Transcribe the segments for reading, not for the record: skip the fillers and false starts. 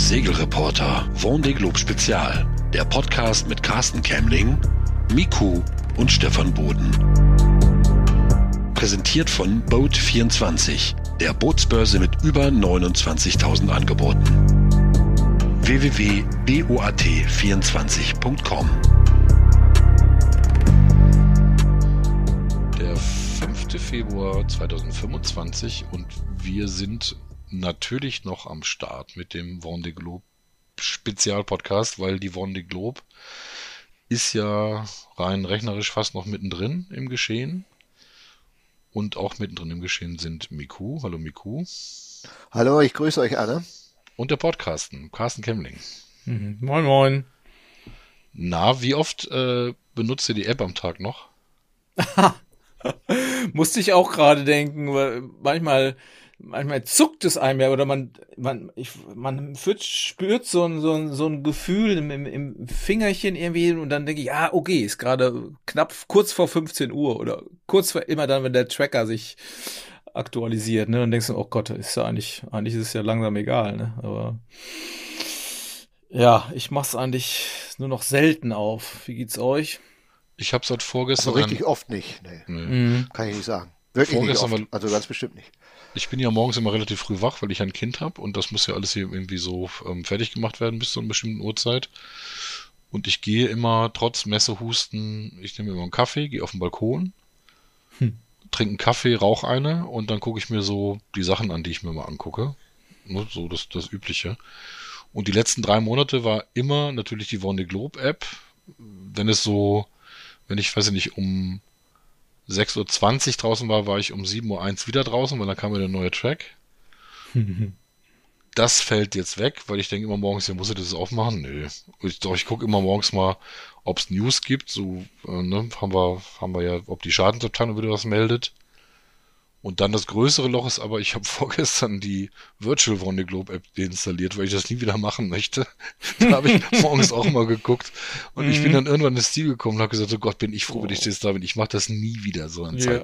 Segelreporter Vendée Globe Spezial. Der Podcast mit Carsten Kämmling, Miku und Stefan Boden. Präsentiert von Boat24, der Bootsbörse mit über 29.000 Angeboten. www.boat24.com. Der 5. Februar 2025 und wir sind natürlich noch am Start mit dem Vendée Globe Spezialpodcast, weil die Vendée Globe ist ja rein rechnerisch fast noch mittendrin im Geschehen. Und auch mittendrin im Geschehen sind Miku. Hallo Miku. Hallo, ich grüße euch alle. Und der Podcasten, Carsten Kämmling. Moin, moin. Na, wie oft benutzt ihr die App am Tag noch? Musste ich auch gerade denken, weil manchmal zuckt es einem ja, oder man spürt so ein Gefühl im Fingerchen irgendwie und dann denke ich, ja, okay, ist gerade knapp kurz vor 15 Uhr oder kurz vor immer dann, wenn der Tracker sich aktualisiert, ne, und denkst du, oh Gott, ist ja eigentlich ist es ja langsam egal, ne, aber ja, ich mach's eigentlich nur noch selten auf. Wie geht's euch? Ich habe seit vorgestern... Also richtig oft nicht, nee. Kann ich nicht sagen. Wirklich nicht oft, also ganz bestimmt nicht. Ich bin ja morgens immer relativ früh wach, weil ich ein Kind habe und das muss ja alles hier irgendwie so fertig gemacht werden bis zu einer bestimmten Uhrzeit. Und ich gehe immer, trotz Messehusten, ich nehme immer einen Kaffee, gehe auf den Balkon, trinke einen Kaffee, rauche eine und dann gucke ich mir so die Sachen an, die ich mir mal angucke. So das Übliche. Und die letzten 3 Monate war immer natürlich die Vendée Globe App. Wenn ich, weiß ich nicht, um 6.20 Uhr draußen war ich um 7.01 Uhr wieder draußen, weil dann kam wieder der neue Track. Das fällt jetzt weg, weil ich denke immer morgens, ja, muss ich das aufmachen? Nö. Ich gucke immer morgens mal, ob es News gibt. So, haben wir ja, ob die Schadensabteilung wieder was meldet. Und dann das größere Loch ist aber, ich habe vorgestern die Virtual Vendée Globe App deinstalliert, weil ich das nie wieder machen möchte. Da habe ich morgens auch mal geguckt. Und ich bin dann irgendwann ins Ziel gekommen und habe gesagt, oh Gott, bin ich froh, wenn ich jetzt da bin. Ich mache das nie wieder so an Zeit.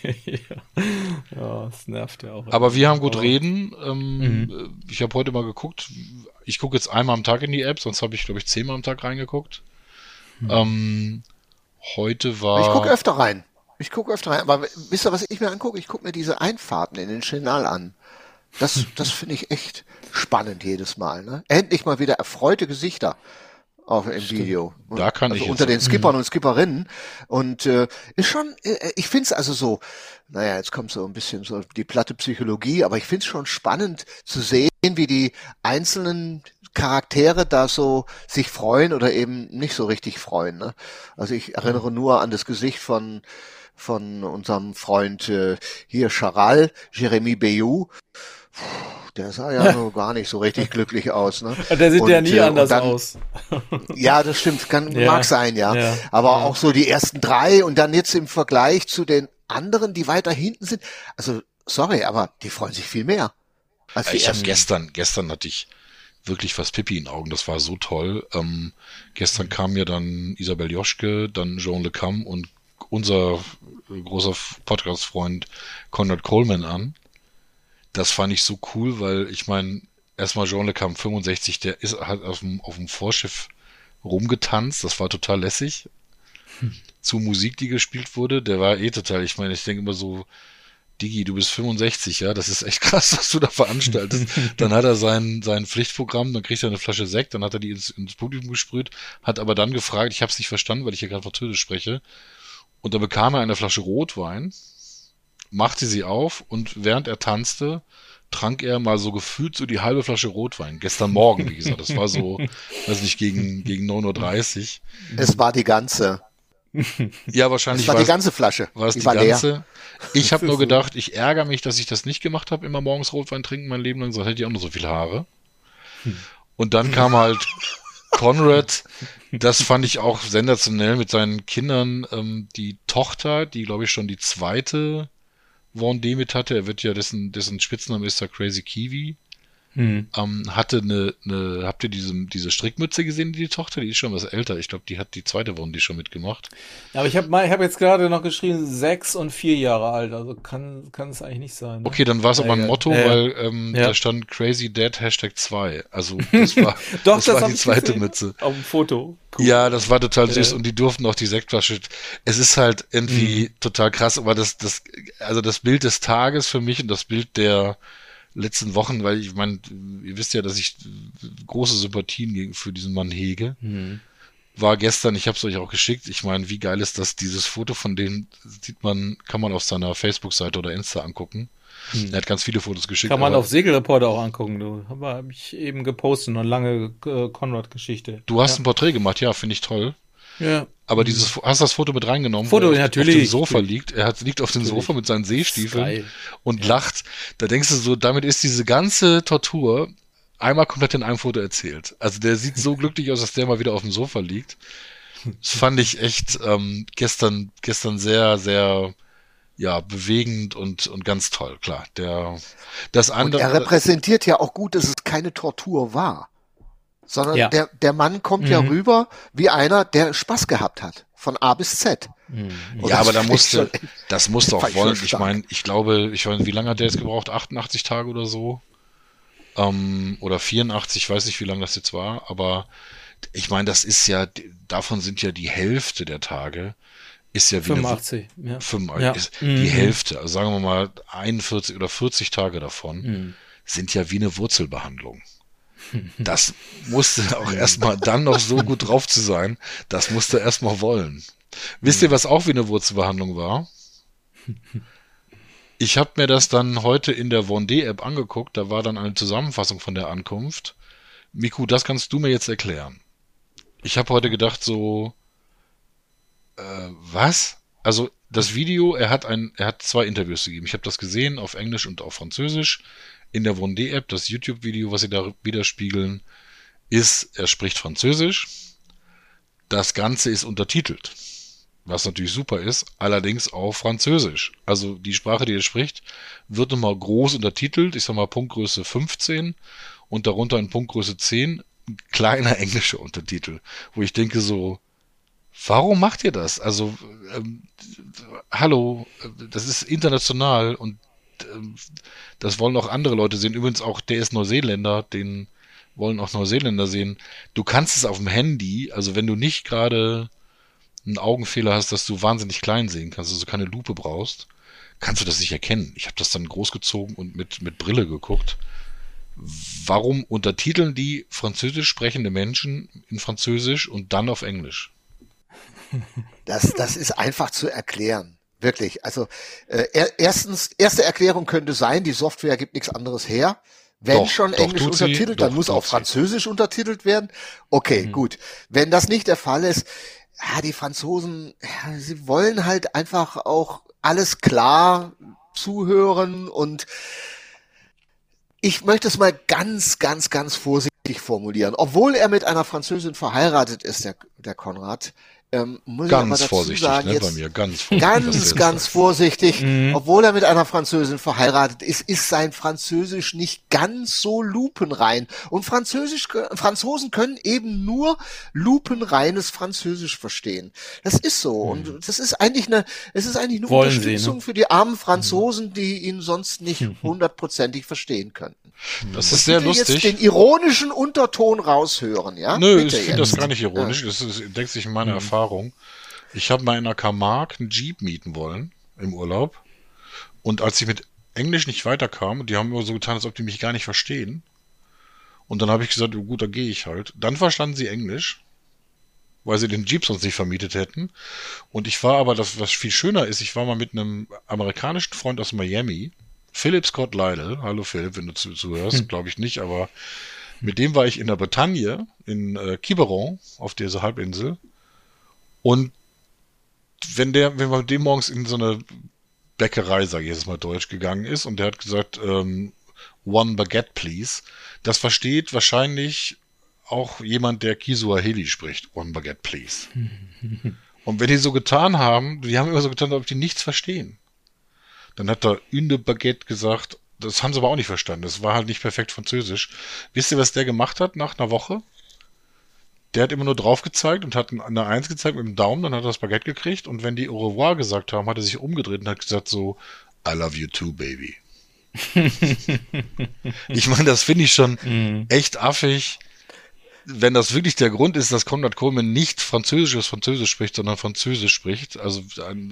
Ja, das nervt ja auch. Aber wir haben gut reden. Ich habe heute mal geguckt. Ich gucke jetzt einmal am Tag in die App, sonst habe ich, glaube ich, 10-mal am Tag reingeguckt. Heute war... Ich gucke öfter rein. Aber wisst ihr, was ich mir angucke? Ich gucke mir diese Einfahrten in den Chenal an. Das finde ich echt spannend jedes Mal. Ne? Endlich mal wieder erfreute Gesichter im Video. Da kann also ich unter jetzt den Skippern und Skipperinnen. Und ist schon, ich finde es also so, naja, jetzt kommt so ein bisschen so die platte Psychologie, aber ich finde es schon spannend zu sehen, wie die einzelnen Charaktere da so sich freuen oder eben nicht so richtig freuen. Ne? Also ich erinnere nur an das Gesicht von unserem Freund hier Charal, Jérémy Bayou. Der sah ja nur gar nicht so richtig glücklich aus. Ne? Der sieht ja nie anders aus. Ja, das stimmt, mag sein, ja. Aber auch so die ersten 3 und dann jetzt im Vergleich zu den anderen, die weiter hinten sind. Also, sorry, aber die freuen sich viel mehr. Ich habe gestern hatte ich wirklich fast Pipi in den Augen, das war so toll. Gestern kam ja dann Isabelle Joschke, dann Jean Le Cam und unser großer Podcast-Freund Conrad Coleman an. Das fand ich so cool, weil ich meine, erstmal Jean Le Cam 65, der hat auf dem Vorschiff rumgetanzt, das war total lässig. Zu Musik, die gespielt wurde, der war total, ich meine, ich denke immer so, Digi, du bist 65, ja, das ist echt krass, was du da veranstaltest. Dann hat er sein Pflichtprogramm, dann kriegt er eine Flasche Sekt, dann hat er die ins Publikum gesprüht, hat aber dann gefragt, ich habe es nicht verstanden, weil ich hier gerade Französisch spreche, und dann bekam er eine Flasche Rotwein, machte sie auf und während er tanzte, trank er mal so gefühlt so die halbe Flasche Rotwein. Gestern Morgen, wie gesagt, das war so, weiß nicht, gegen 9.30 Uhr. Es war die ganze. Ja, wahrscheinlich war die ganze Flasche. War es die ganze. Leer. Ich habe nur gedacht, ich ärgere mich, dass ich das nicht gemacht habe, immer morgens Rotwein trinken, mein Leben lang, sonst hätte ich auch noch so viele Haare. Und dann kam halt Conrad, das fand ich auch sensationell mit seinen Kindern, die Tochter, die glaube ich schon die 2. Vendée mit hatte, er wird ja, dessen Spitzname ist der Crazy Kiwi, Hatte habt ihr diese Strickmütze gesehen, die Tochter? Die ist schon was älter. Ich glaube, die hat die zweite Woche, die schon mitgemacht. Ja, aber ich hab jetzt gerade noch geschrieben, 6 und 4 Jahre alt, also kann es eigentlich nicht sein. Ne? Okay, dann war es aber ein Motto, weil da stand Crazy Dad #2. Also das war, Doch, das war die zweite Mütze. Auf dem Foto. Cool. Ja, das war total süß und die durften auch die Sektflasche. Es ist halt irgendwie total krass, aber das Bild des Tages für mich und das Bild der letzten Wochen, weil ich meine, ihr wisst ja, dass ich große Sympathien für diesen Mann hege, war gestern, ich habe es euch auch geschickt, ich meine, wie geil ist das, dieses Foto von denen kann man auf seiner Facebook-Seite oder Insta angucken. Er hat ganz viele Fotos geschickt. Kann man auf Segelreporter auch angucken, du. Hab ich eben gepostet, eine lange Konrad-Geschichte. Du hast ein Porträt gemacht, ja, finde ich toll. Ja. Aber hast du das Foto mit reingenommen? Foto, wo er natürlich. Auf dem Sofa liegt. Liegt auf dem Sofa mit seinen Seestiefeln und lacht. Da denkst du so, damit ist diese ganze Tortur einmal komplett in einem Foto erzählt. Also der sieht so glücklich aus, dass der mal wieder auf dem Sofa liegt. Das fand ich echt gestern sehr, sehr bewegend und ganz toll, klar. Und er repräsentiert ja auch gut, dass es keine Tortur war. Sondern der Mann kommt ja rüber wie einer, der Spaß gehabt hat. Von A bis Z. Ja, aber das musste auch wollen. Ich meine, ich weiß, wie lange hat der jetzt gebraucht? 88 Tage oder so? Oder 84, ich weiß nicht, wie lange das jetzt war. Aber ich meine, das ist ja, davon sind ja die Hälfte der Tage, ist ja wie 85, die Hälfte, also sagen wir mal 41 oder 40 Tage davon, sind ja wie eine Wurzelbehandlung. Das musste auch erstmal dann noch so gut drauf zu sein, das musste erstmal wollen. Wisst ihr, was auch wie eine Wurzelbehandlung war? Ich habe mir das dann heute in der Vendée-App angeguckt, da war dann eine Zusammenfassung von der Ankunft. Miku, das kannst du mir jetzt erklären. Ich habe heute gedacht so, was? Also das Video, er hat 2 Interviews gegeben. Ich habe das gesehen auf Englisch und auf Französisch. In der Vendée-App, das YouTube-Video, was sie da widerspiegeln, ist, er spricht Französisch. Das Ganze ist untertitelt, was natürlich super ist, allerdings auf Französisch. Also die Sprache, die er spricht, wird nochmal groß untertitelt, ich sag mal Punktgröße 15 und darunter in Punktgröße 10 ein kleiner englischer Untertitel, wo ich denke so, warum macht ihr das? Also, hallo, das ist international und das wollen auch andere Leute sehen. Übrigens auch, der ist Neuseeländer, den wollen auch Neuseeländer sehen. Du kannst es auf dem Handy, also wenn du nicht gerade einen Augenfehler hast, dass du wahnsinnig klein sehen kannst, also keine Lupe brauchst, kannst du das nicht erkennen. Ich habe das dann großgezogen und mit Brille geguckt. Warum untertiteln die französisch sprechende Menschen in Französisch und dann auf Englisch? Das ist einfach zu erklären. Wirklich. Also erste Erklärung könnte sein, die Software gibt nichts anderes her. Wenn schon Englisch untertitelt, dann muss auch Französisch untertitelt werden. Okay, gut. Wenn das nicht der Fall ist, die Franzosen, sie wollen halt einfach auch alles klar zuhören und ich möchte es mal ganz, ganz, ganz vorsichtig formulieren. Obwohl er mit einer Französin verheiratet ist, der Konrad, muss ich aber dazu sagen, jetzt bei mir, ganz vorsichtig, obwohl er mit einer Französin verheiratet ist, ist sein Französisch nicht ganz so lupenrein. Und Franzosen können eben nur lupenreines Französisch verstehen. Das ist so. Und das ist eigentlich eine Unterstützung für die armen Franzosen, die ihn sonst nicht 100%ig verstehen könnten. Das ist sehr lustig. Jetzt den ironischen Unterton raushören, ja? Nö, ich finde das gar nicht ironisch. Das deckt sich in meiner Erfahrung. Ich habe mal in einer Camargue einen Jeep mieten wollen im Urlaub. Und als ich mit Englisch nicht weiterkam, die haben immer so getan, als ob die mich gar nicht verstehen. Und dann habe ich gesagt, oh gut, da gehe ich halt. Dann verstanden sie Englisch, weil sie den Jeep sonst nicht vermietet hätten. Und ich war aber, was viel schöner ist, ich war mal mit einem amerikanischen Freund aus Miami, Philip Scott Lytle, hallo Philipp, wenn du zuhörst, glaube ich nicht, aber mit dem war ich in der Bretagne, in Quiberon, auf dieser Halbinsel. Und wenn man mit dem morgens in so eine Bäckerei, sage ich jetzt mal deutsch, gegangen ist und der hat gesagt, one baguette please, das versteht wahrscheinlich auch jemand, der Kiswahili spricht, one baguette please. Und wenn die so getan haben, die haben immer so getan, als ob die nichts verstehen. Dann hat er une baguette gesagt, das haben sie aber auch nicht verstanden. Das war halt nicht perfekt Französisch. Wisst ihr, was der gemacht hat nach einer Woche? Der hat immer nur drauf gezeigt und hat eine Eins gezeigt mit dem Daumen, dann hat er das Baguette gekriegt und wenn die Au revoir gesagt haben, hat er sich umgedreht und hat gesagt so, I love you too, baby. Ich meine, das finde ich schon echt affig, wenn das wirklich der Grund ist, dass Konrad Coleman nicht Französisch spricht, sondern Französisch spricht. Also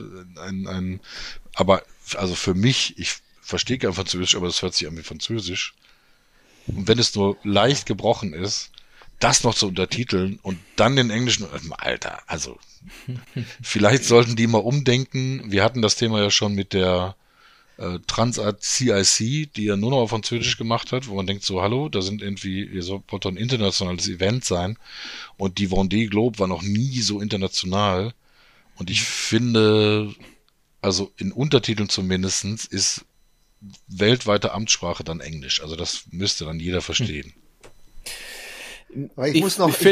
aber also für mich, ich verstehe kein Französisch, aber das hört sich an wie Französisch. Und wenn es nur leicht gebrochen ist, das noch zu untertiteln und dann den englischen, Alter, also vielleicht sollten die mal umdenken. Wir hatten das Thema ja schon mit der Transat CIC, die ja nur noch auf Französisch gemacht hat, wo man denkt so, hallo, da sind irgendwie, ihr sollt doch ein internationales Event sein und die Vendée Globe war noch nie so international und ich finde, also in Untertiteln zumindestens ist weltweite Amtssprache dann Englisch, also das müsste dann jeder verstehen. Aber ich muss noch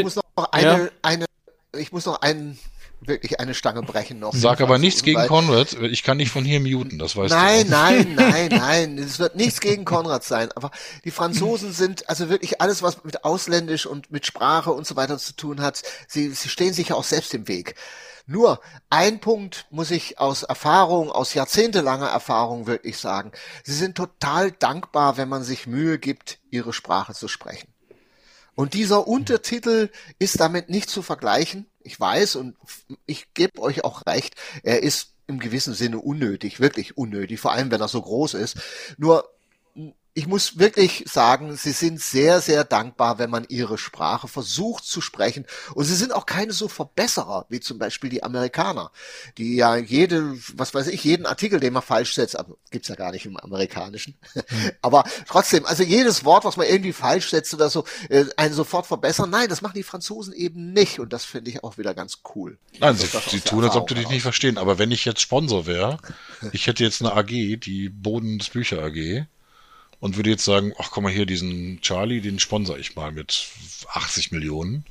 wirklich eine Stange brechen noch. Sag aber nichts gegen Konrad, ich kann nicht von hier muten, das weißt du. Nein, es wird nichts gegen Konrad sein, aber die Franzosen sind, also wirklich alles, was mit ausländisch und mit Sprache und so weiter zu tun hat, sie stehen sich ja auch selbst im Weg. Nur, ein Punkt muss ich aus Erfahrung, aus jahrzehntelanger Erfahrung wirklich sagen, sie sind total dankbar, wenn man sich Mühe gibt, ihre Sprache zu sprechen. Und dieser Untertitel ist damit nicht zu vergleichen. Ich weiß und ich gebe euch auch recht, er ist im gewissen Sinne unnötig, wirklich unnötig, vor allem wenn er so groß ist. Nur ich muss wirklich sagen, sie sind sehr, sehr dankbar, wenn man ihre Sprache versucht zu sprechen. Und sie sind auch keine so Verbesserer, wie zum Beispiel die Amerikaner, die ja jeden Artikel, den man falsch setzt, aber gibt's ja gar nicht im Amerikanischen. Aber trotzdem, also jedes Wort, was man irgendwie falsch setzt oder so, einen sofort verbessern. Nein, das machen die Franzosen eben nicht. Und das finde ich auch wieder ganz cool. Nein, sie tun, als ob du dich nicht verstehen. Aber wenn ich jetzt Sponsor wäre, ich hätte jetzt eine AG, die Bodens Bücher AG, und würde jetzt sagen, ach komm mal hier, diesen Charlie, den sponsor ich mal mit 80 Millionen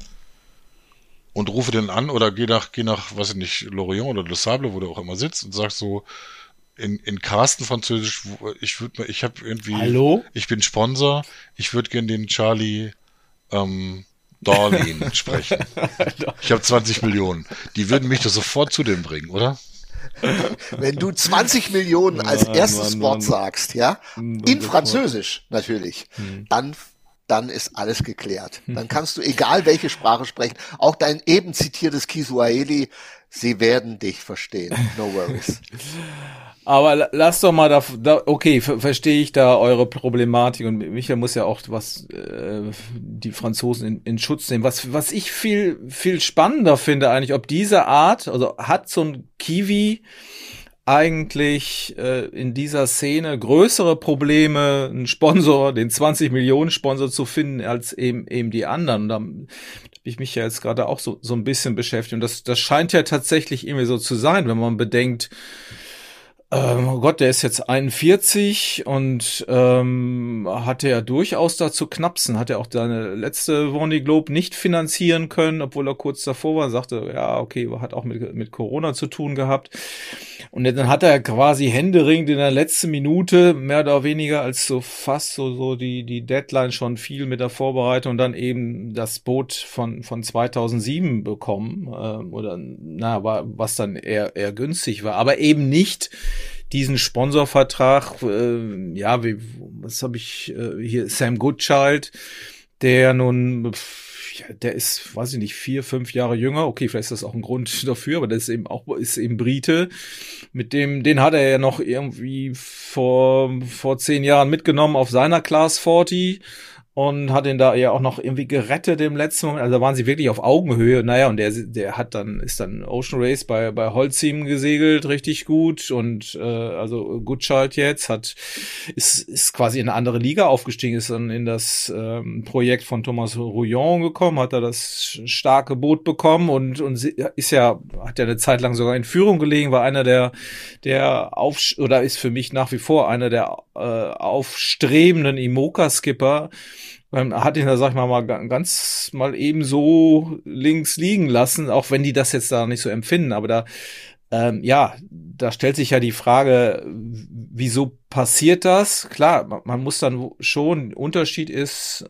und rufe den an oder geh nach, weiß ich nicht, Lorient oder Le Sable, wo der auch immer sitzt und sag so, in Carsten Französisch, Hallo? Ich bin Sponsor, ich würde gern den Charlie Darlene sprechen. Ich habe 20 Millionen. Die würden mich doch sofort zu dem bringen, oder? Wenn du 20 Millionen als erstes Wort sagst, ja, in Französisch natürlich, dann ist alles geklärt. Dann kannst du, egal welche Sprache sprechen, auch dein eben zitiertes Kiswahili, sie werden dich verstehen. No worries. Aber lass doch mal okay, verstehe ich da eure Problematik und Michael muss ja auch die Franzosen in Schutz nehmen. Was ich viel, viel spannender finde eigentlich, ob diese Art, also hat so ein Kiwi eigentlich in dieser Szene größere Probleme, einen Sponsor, den 20 Millionen Sponsor zu finden, als eben die anderen. Und da habe ich mich ja jetzt gerade auch so ein bisschen beschäftigt. Und das scheint ja tatsächlich irgendwie so zu sein, wenn man bedenkt, oh Gott, der ist jetzt 41 und hatte ja durchaus da zu knapsen, hat ja auch seine letzte Vendée Globe nicht finanzieren können, obwohl er kurz davor war, sagte, ja, okay, hat auch mit Corona zu tun gehabt. Und dann hat er quasi händeringend in der letzten Minute mehr oder weniger als so fast so die Deadline schon viel mit der Vorbereitung und dann eben das Boot von 2007 bekommen, was dann eher günstig war, aber eben nicht diesen Sponsorvertrag, was habe ich hier, Sam Goodchild, der nun, der ist, weiß ich nicht, 4-5 Jahre jünger, okay, vielleicht ist das auch ein Grund dafür, aber der ist eben Brite, den hat er ja noch irgendwie vor 10 Jahren mitgenommen auf seiner Class 40 und hat ihn da ja auch noch irgendwie gerettet im letzten Moment. Also da waren sie wirklich auf Augenhöhe. Naja, und der ist dann Ocean Race bei Holcim gesegelt, richtig gut. Und also Goodchild jetzt ist quasi in eine andere Liga aufgestiegen, ist dann in das Projekt von Thomas Rouillon gekommen, hat da das starke Boot bekommen und hat ja eine Zeit lang sogar in Führung gelegen, war einer der oder ist für mich nach wie vor einer der aufstrebenden IMOCA-Skipper. Hat ihn da, sag ich mal ganz mal eben so links liegen lassen, auch wenn die das jetzt da nicht so empfinden, aber da Ja, da stellt sich ja die Frage, wieso passiert das? Klar, man muss dann schon, Unterschied ist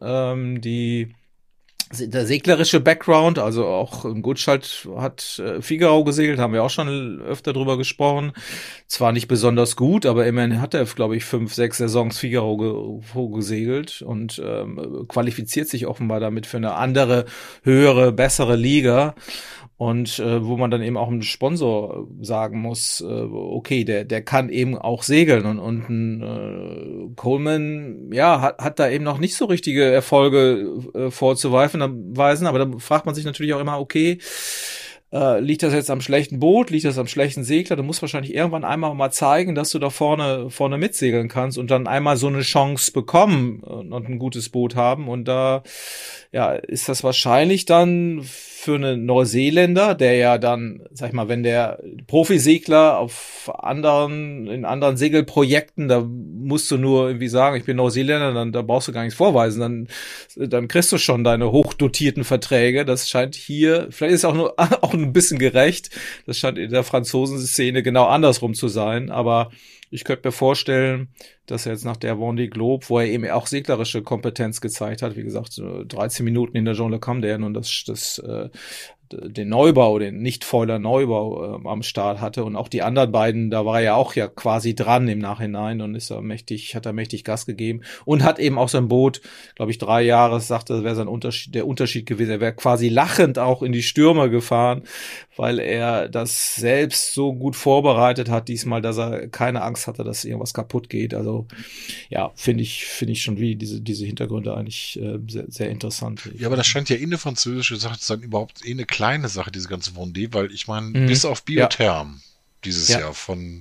der seglerische Background, also auch Gutschalt hat Figaro gesegelt, haben wir auch schon öfter drüber gesprochen. Zwar nicht besonders gut, aber immerhin hat er, glaube ich, 5, 6 Saisons Figaro gesegelt und qualifiziert sich offenbar damit für eine andere, höhere, bessere Liga. Und wo man dann eben auch einem Sponsor sagen muss, okay, der kann eben auch segeln und ein Coleman, ja, hat da eben noch nicht so richtige Erfolge vorzuweisen, aber da fragt man sich natürlich auch immer, okay, liegt das jetzt am schlechten Boot, liegt das am schlechten Segler? Du musst wahrscheinlich irgendwann einmal mal zeigen, dass du da vorne mitsegeln kannst und dann einmal so eine Chance bekommen und ein gutes Boot haben. Und da, ja, ist das wahrscheinlich dann für einen Neuseeländer, der ja dann, sag ich mal, wenn der Profisegler in anderen Segelprojekten, da musst du nur irgendwie sagen, ich bin Neuseeländer, dann da brauchst du gar nichts vorweisen, dann kriegst du schon deine hochdotierten Verträge. Das scheint hier, vielleicht ist es auch ein bisschen gerecht, das scheint in der Franzosen-Szene genau andersrum zu sein, aber ich könnte mir vorstellen, dass er jetzt nach der Vendée Globe, wo er eben auch seglerische Kompetenz gezeigt hat, wie gesagt, 13 Minuten in der Jean Le Cam, der ja nun den Neubau, den Nicht-Foiler-Neubau am Start hatte und auch die anderen beiden, da war er ja auch ja quasi dran im Nachhinein und hat er mächtig Gas gegeben und hat eben auch sein Boot, glaube ich, 3 Jahre, sagte, das wäre der Unterschied gewesen. Er wäre quasi lachend auch in die Stürme gefahren, weil er das selbst so gut vorbereitet hat diesmal, dass er keine Angst hatte, dass irgendwas kaputt geht. Also ja, finde ich schon wie diese Hintergründe eigentlich sehr, sehr interessant. Ja, aber das scheint ja eine französische Sache zu sein, überhaupt eine kleine Sache, diese ganze Vendée, weil ich meine, bis auf Biotherm dieses Jahr von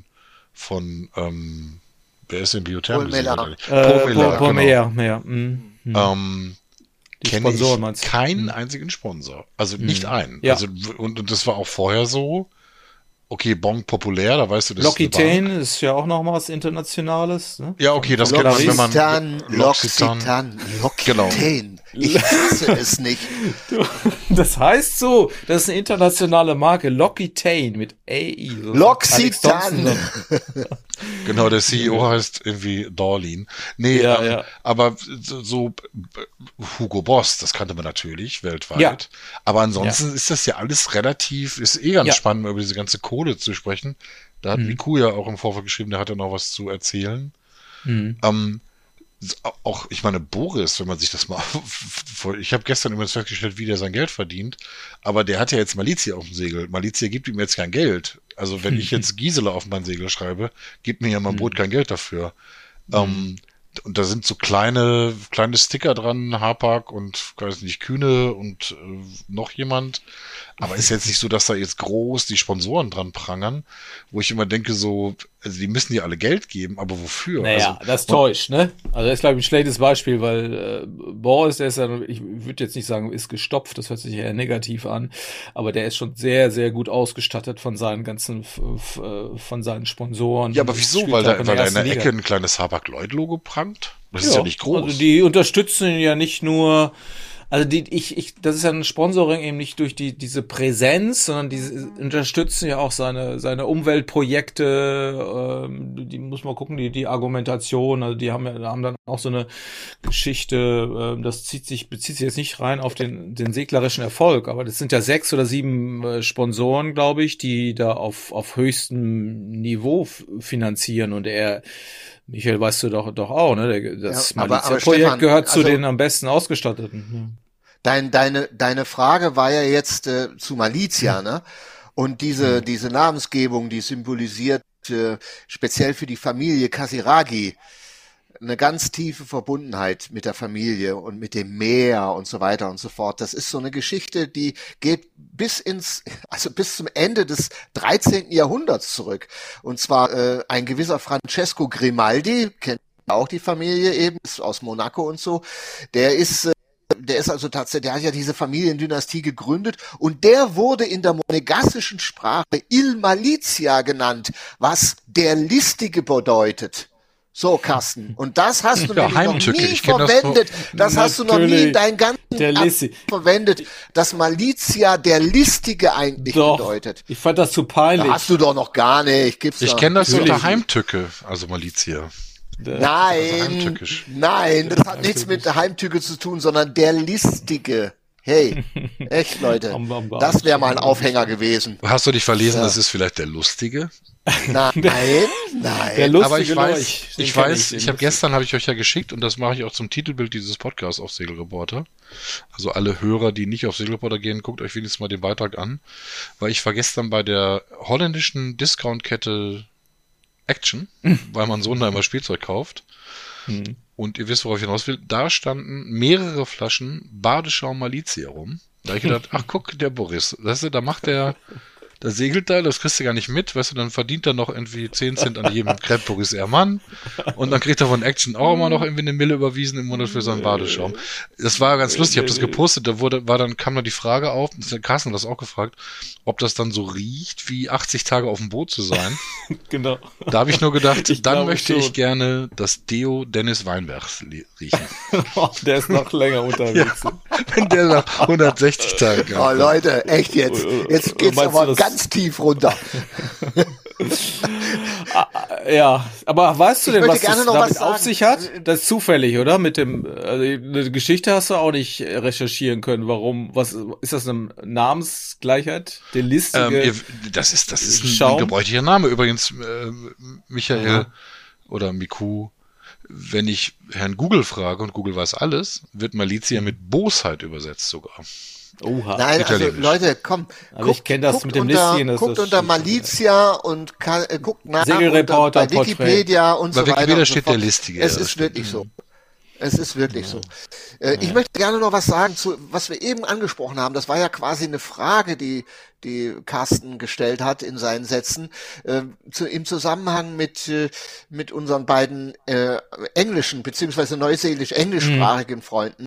wer ist denn Biotherm? Paul Meyer, ja. Kenne ich keinen einzigen Sponsor. Also nicht einen. Ja. Also, und das war auch vorher so. Okay, Bon populär, da weißt du, das L'Occitane ist ja auch noch mal was Internationales. Ne? Ja, okay, das kennt man, wenn man... L'Occitane. Genau. Ich hasse es nicht. Das heißt so, das ist eine internationale Marke, L'Occitane mit AI. So L'Occitane. Genau, der CEO heißt irgendwie Dorlin. Nee, ja. Aber so Hugo Boss, das kannte man natürlich weltweit. Ja. Aber ansonsten ist das ja alles relativ, ist ganz spannend, über diese ganze Kohle zu sprechen. Da hat Miku ja auch im Vorfeld geschrieben, der hatte noch was zu erzählen. Auch, ich meine, Boris, wenn man sich das mal, ich habe gestern übrigens festgestellt, wie der sein Geld verdient, aber der hat ja jetzt Malizia auf dem Segel. Malizia gibt ihm jetzt kein Geld. Also wenn ich jetzt Gisela auf mein Segel schreibe, gibt mir ja mein Boot kein Geld dafür. Und da sind so kleine Sticker dran, Hapag und, weiß nicht, Kühne und noch jemand. Aber ist jetzt nicht so, dass da jetzt groß die Sponsoren dran prangern, wo ich immer denke so, also die müssen dir alle Geld geben, aber wofür? Naja, also, das täuscht, ne? Also das ist, glaube ich, ein schlechtes Beispiel, weil Boris, der ist ja, ich würde jetzt nicht sagen, ist gestopft, das hört sich eher negativ an, aber der ist schon sehr, sehr gut ausgestattet von seinen ganzen, von seinen Sponsoren. Ja, aber wieso? Weil da in der Ecke ein kleines Hapag-Lloyd-Logo prangt? Das ist ja nicht groß. Also die unterstützen ja nicht nur, also das ist ja ein Sponsoring eben nicht durch diese Präsenz, sondern die unterstützen ja auch seine Umweltprojekte, die muss man gucken, die Argumentation, also die haben dann auch so eine Geschichte, das bezieht sich jetzt nicht rein auf den seglerischen Erfolg, aber das sind ja 6 oder 7 Sponsoren, glaube ich, die da auf höchstem Niveau finanzieren und Michael, weißt du doch auch, ne? Das Malizia-Projekt gehört zu den am besten ausgestatteten. Deine Frage war ja jetzt zu Malizia, ne? Und diese Namensgebung, die symbolisiert speziell für die Familie Casiraghi eine ganz tiefe Verbundenheit mit der Familie und mit dem Meer und so weiter und so fort. Das ist so eine Geschichte, die geht bis zum Ende des 13. Jahrhunderts zurück. Und zwar ein gewisser Francesco Grimaldi, kennt auch die Familie eben, ist aus Monaco und so, der ist also tatsächlich, der hat ja diese Familiendynastie gegründet und der wurde in der monegassischen Sprache Il Malizia genannt, was der Listige bedeutet. So, Carsten. Und das hast du Ja, nämlich noch Heimtücke. nie Ich kenn das verwendet. Das hast du noch nie in deinen ganzen Der Lissi. verwendet, dass Malizia der Listige eigentlich Doch, bedeutet. ich fand das zu peinlich. Da hast du doch noch gar nicht. Gibt's Ich doch. kenne das Natürlich. unter Heimtücke, also Malizia. Nein, heimtückisch. nein, das hat nichts mit Heimtücke zu tun, sondern der Listige. Hey, echt, Leute. Das wäre mal ein Aufhänger gewesen. Hast du dich verlesen, Ja. das ist vielleicht der Lustige? Nein, Der nein. lustige Aber ich weiß, Leuch. Den ich kenn weiß, den ich habe lustigen. gestern, habe ich euch ja geschickt und das mache ich auch zum Titelbild dieses Podcasts auf Segelreporter. Also alle Hörer, die nicht auf Segelreporter gehen, guckt euch wenigstens mal den Beitrag an, weil ich war gestern bei der holländischen Discountkette Action, weil mein Sohn da immer Spielzeug kauft. Und ihr wisst, worauf ich hinaus will. Da standen mehrere Flaschen Badeschaum Malizia rum. Da habe ich gedacht, ach guck, der Boris, weißt du, da segelt er, das kriegst du gar nicht mit, weißt du, dann verdient er noch irgendwie 10 Cent an jedem Crepe Boris Ehrmann und dann kriegt er von Action auch immer noch irgendwie eine Mille überwiesen im Monat für seinen Badeschaum. Das war ganz lustig, ich habe das gepostet, kam da die Frage auf, Carsten hat das auch gefragt, ob das dann so riecht, wie 80 Tage auf dem Boot zu sein. Genau. Da habe ich nur gedacht, Ich dann glaube möchte ich schon. gerne das Deo Dennis Weinbergs riechen. Der ist noch länger unterwegs. Wenn der nach 160 Tagen Oh, kam. Leute, echt jetzt. Jetzt geht's Meinst du aber das- ganz tief runter. Ja, aber weißt du denn, möchte was gerne das noch damit was sagen. auf sich hat? Das ist zufällig, oder? Mit dem, eine Geschichte hast du auch nicht recherchieren können. Warum? Was ist das, eine Namensgleichheit? Der listige. Das ist ein Schaum? gebräuchlicher Name. Übrigens, Michael oder Miku, wenn ich Herrn Google frage und Google weiß alles, wird Malizia mit Bosheit übersetzt sogar. Oha. Nein, also Italienisch. Leute, komm. Aber ich kenn das guckt mit dem unter, Listchen, das guckt ist unter schon- Malizia und guckt nach Segelreporter, bei Wikipedia und Bei so weiter. Wikipedia und so steht fort. der Listige, Es ja, das ist stimmt. wirklich so. Es ist wirklich so. Ich möchte gerne noch was sagen zu, was wir eben angesprochen haben. Das war ja quasi eine Frage, die Carsten gestellt hat in seinen Sätzen, im Zusammenhang mit unseren beiden englischen beziehungsweise neuseelisch-englischsprachigen Freunden.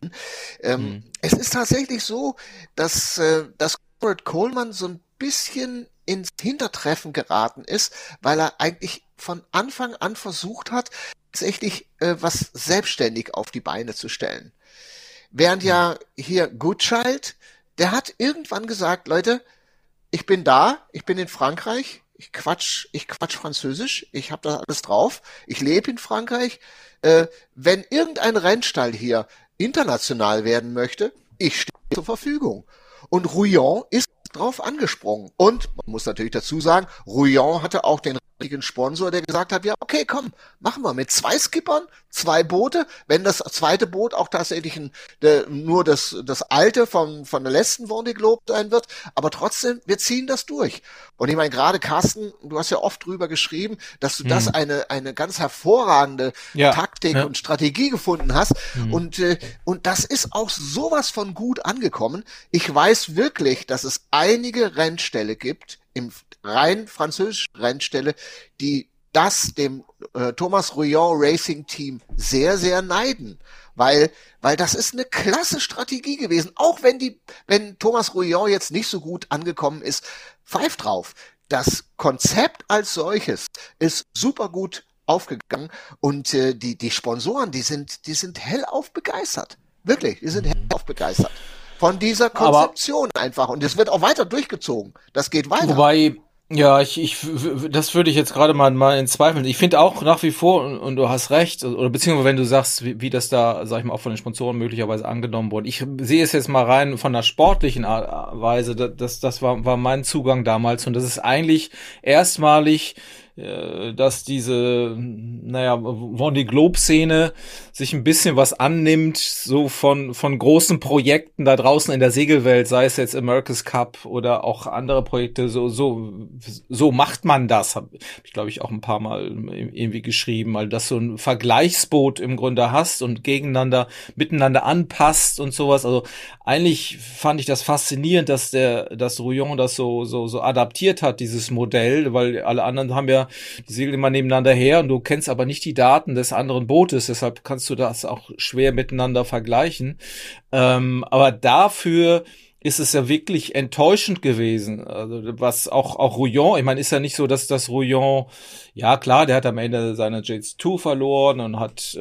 Es ist tatsächlich so, dass Robert Coleman so ein bisschen ins Hintertreffen geraten ist, weil er eigentlich von Anfang an versucht hat, tatsächlich was selbstständig auf die Beine zu stellen. Während ja hier Goodchild, der hat irgendwann gesagt, Leute, ich bin in Frankreich, ich quatsch Französisch, ich habe da alles drauf, ich lebe in Frankreich. Wenn irgendein Rennstall hier international werden möchte, ich stehe zur Verfügung. Und Rouillon ist drauf angesprungen. Und man muss natürlich dazu sagen, Rouillon hatte auch den richtigen Sponsor, der gesagt hat, ja, okay, komm, machen wir mit 2 Skippern, 2 Boote, wenn das zweite Boot auch tatsächlich nur das alte von der letzten Vendée Globe sein wird, aber trotzdem, wir ziehen das durch. Und ich meine, gerade Carsten, du hast ja oft drüber geschrieben, dass du das eine ganz hervorragende Taktik und Strategie gefunden hast. Und das ist auch sowas von gut angekommen. Ich weiß wirklich, dass es einige Rennställe gibt, im rein französischen Rennställe, die das dem Thomas Rouillon Racing Team sehr, sehr neiden. Weil das ist eine klasse Strategie gewesen. Auch wenn Thomas Rouillon jetzt nicht so gut angekommen ist, pfeift drauf. Das Konzept als solches ist super gut aufgegangen und die Sponsoren, die sind hellauf begeistert. Wirklich, die sind hellauf begeistert. Von dieser Konzeption einfach. Und es wird auch weiter durchgezogen. Das geht weiter. Wobei, ja, das würde ich jetzt gerade mal in Zweifeln. Ich finde auch nach wie vor, und du hast recht, oder beziehungsweise wenn du sagst, wie das da, sag ich mal, auch von den Sponsoren möglicherweise angenommen wurde. Ich sehe es jetzt mal rein von der sportlichen Weise. Das war mein Zugang damals. Und das ist eigentlich erstmalig, dass diese, Vendée Globe-Szene sich ein bisschen was annimmt, so von großen Projekten da draußen in der Segelwelt, sei es jetzt America's Cup oder auch andere Projekte, so macht man das, habe ich, glaube ich, auch ein paar Mal irgendwie geschrieben, weil dass du ein Vergleichsboot im Grunde hast und miteinander anpasst und sowas. Also eigentlich fand ich das faszinierend, dass Rouillon das so adaptiert hat, dieses Modell, weil alle anderen haben ja, die segeln immer nebeneinander her und du kennst aber nicht die Daten des anderen Bootes, deshalb kannst du das auch schwer miteinander vergleichen. Aber dafür ist es ja wirklich enttäuschend gewesen. Also was auch Rouillon, ich meine, ist ja nicht so, dass das Rouillon, ja klar, der hat am Ende seine J2 verloren und hat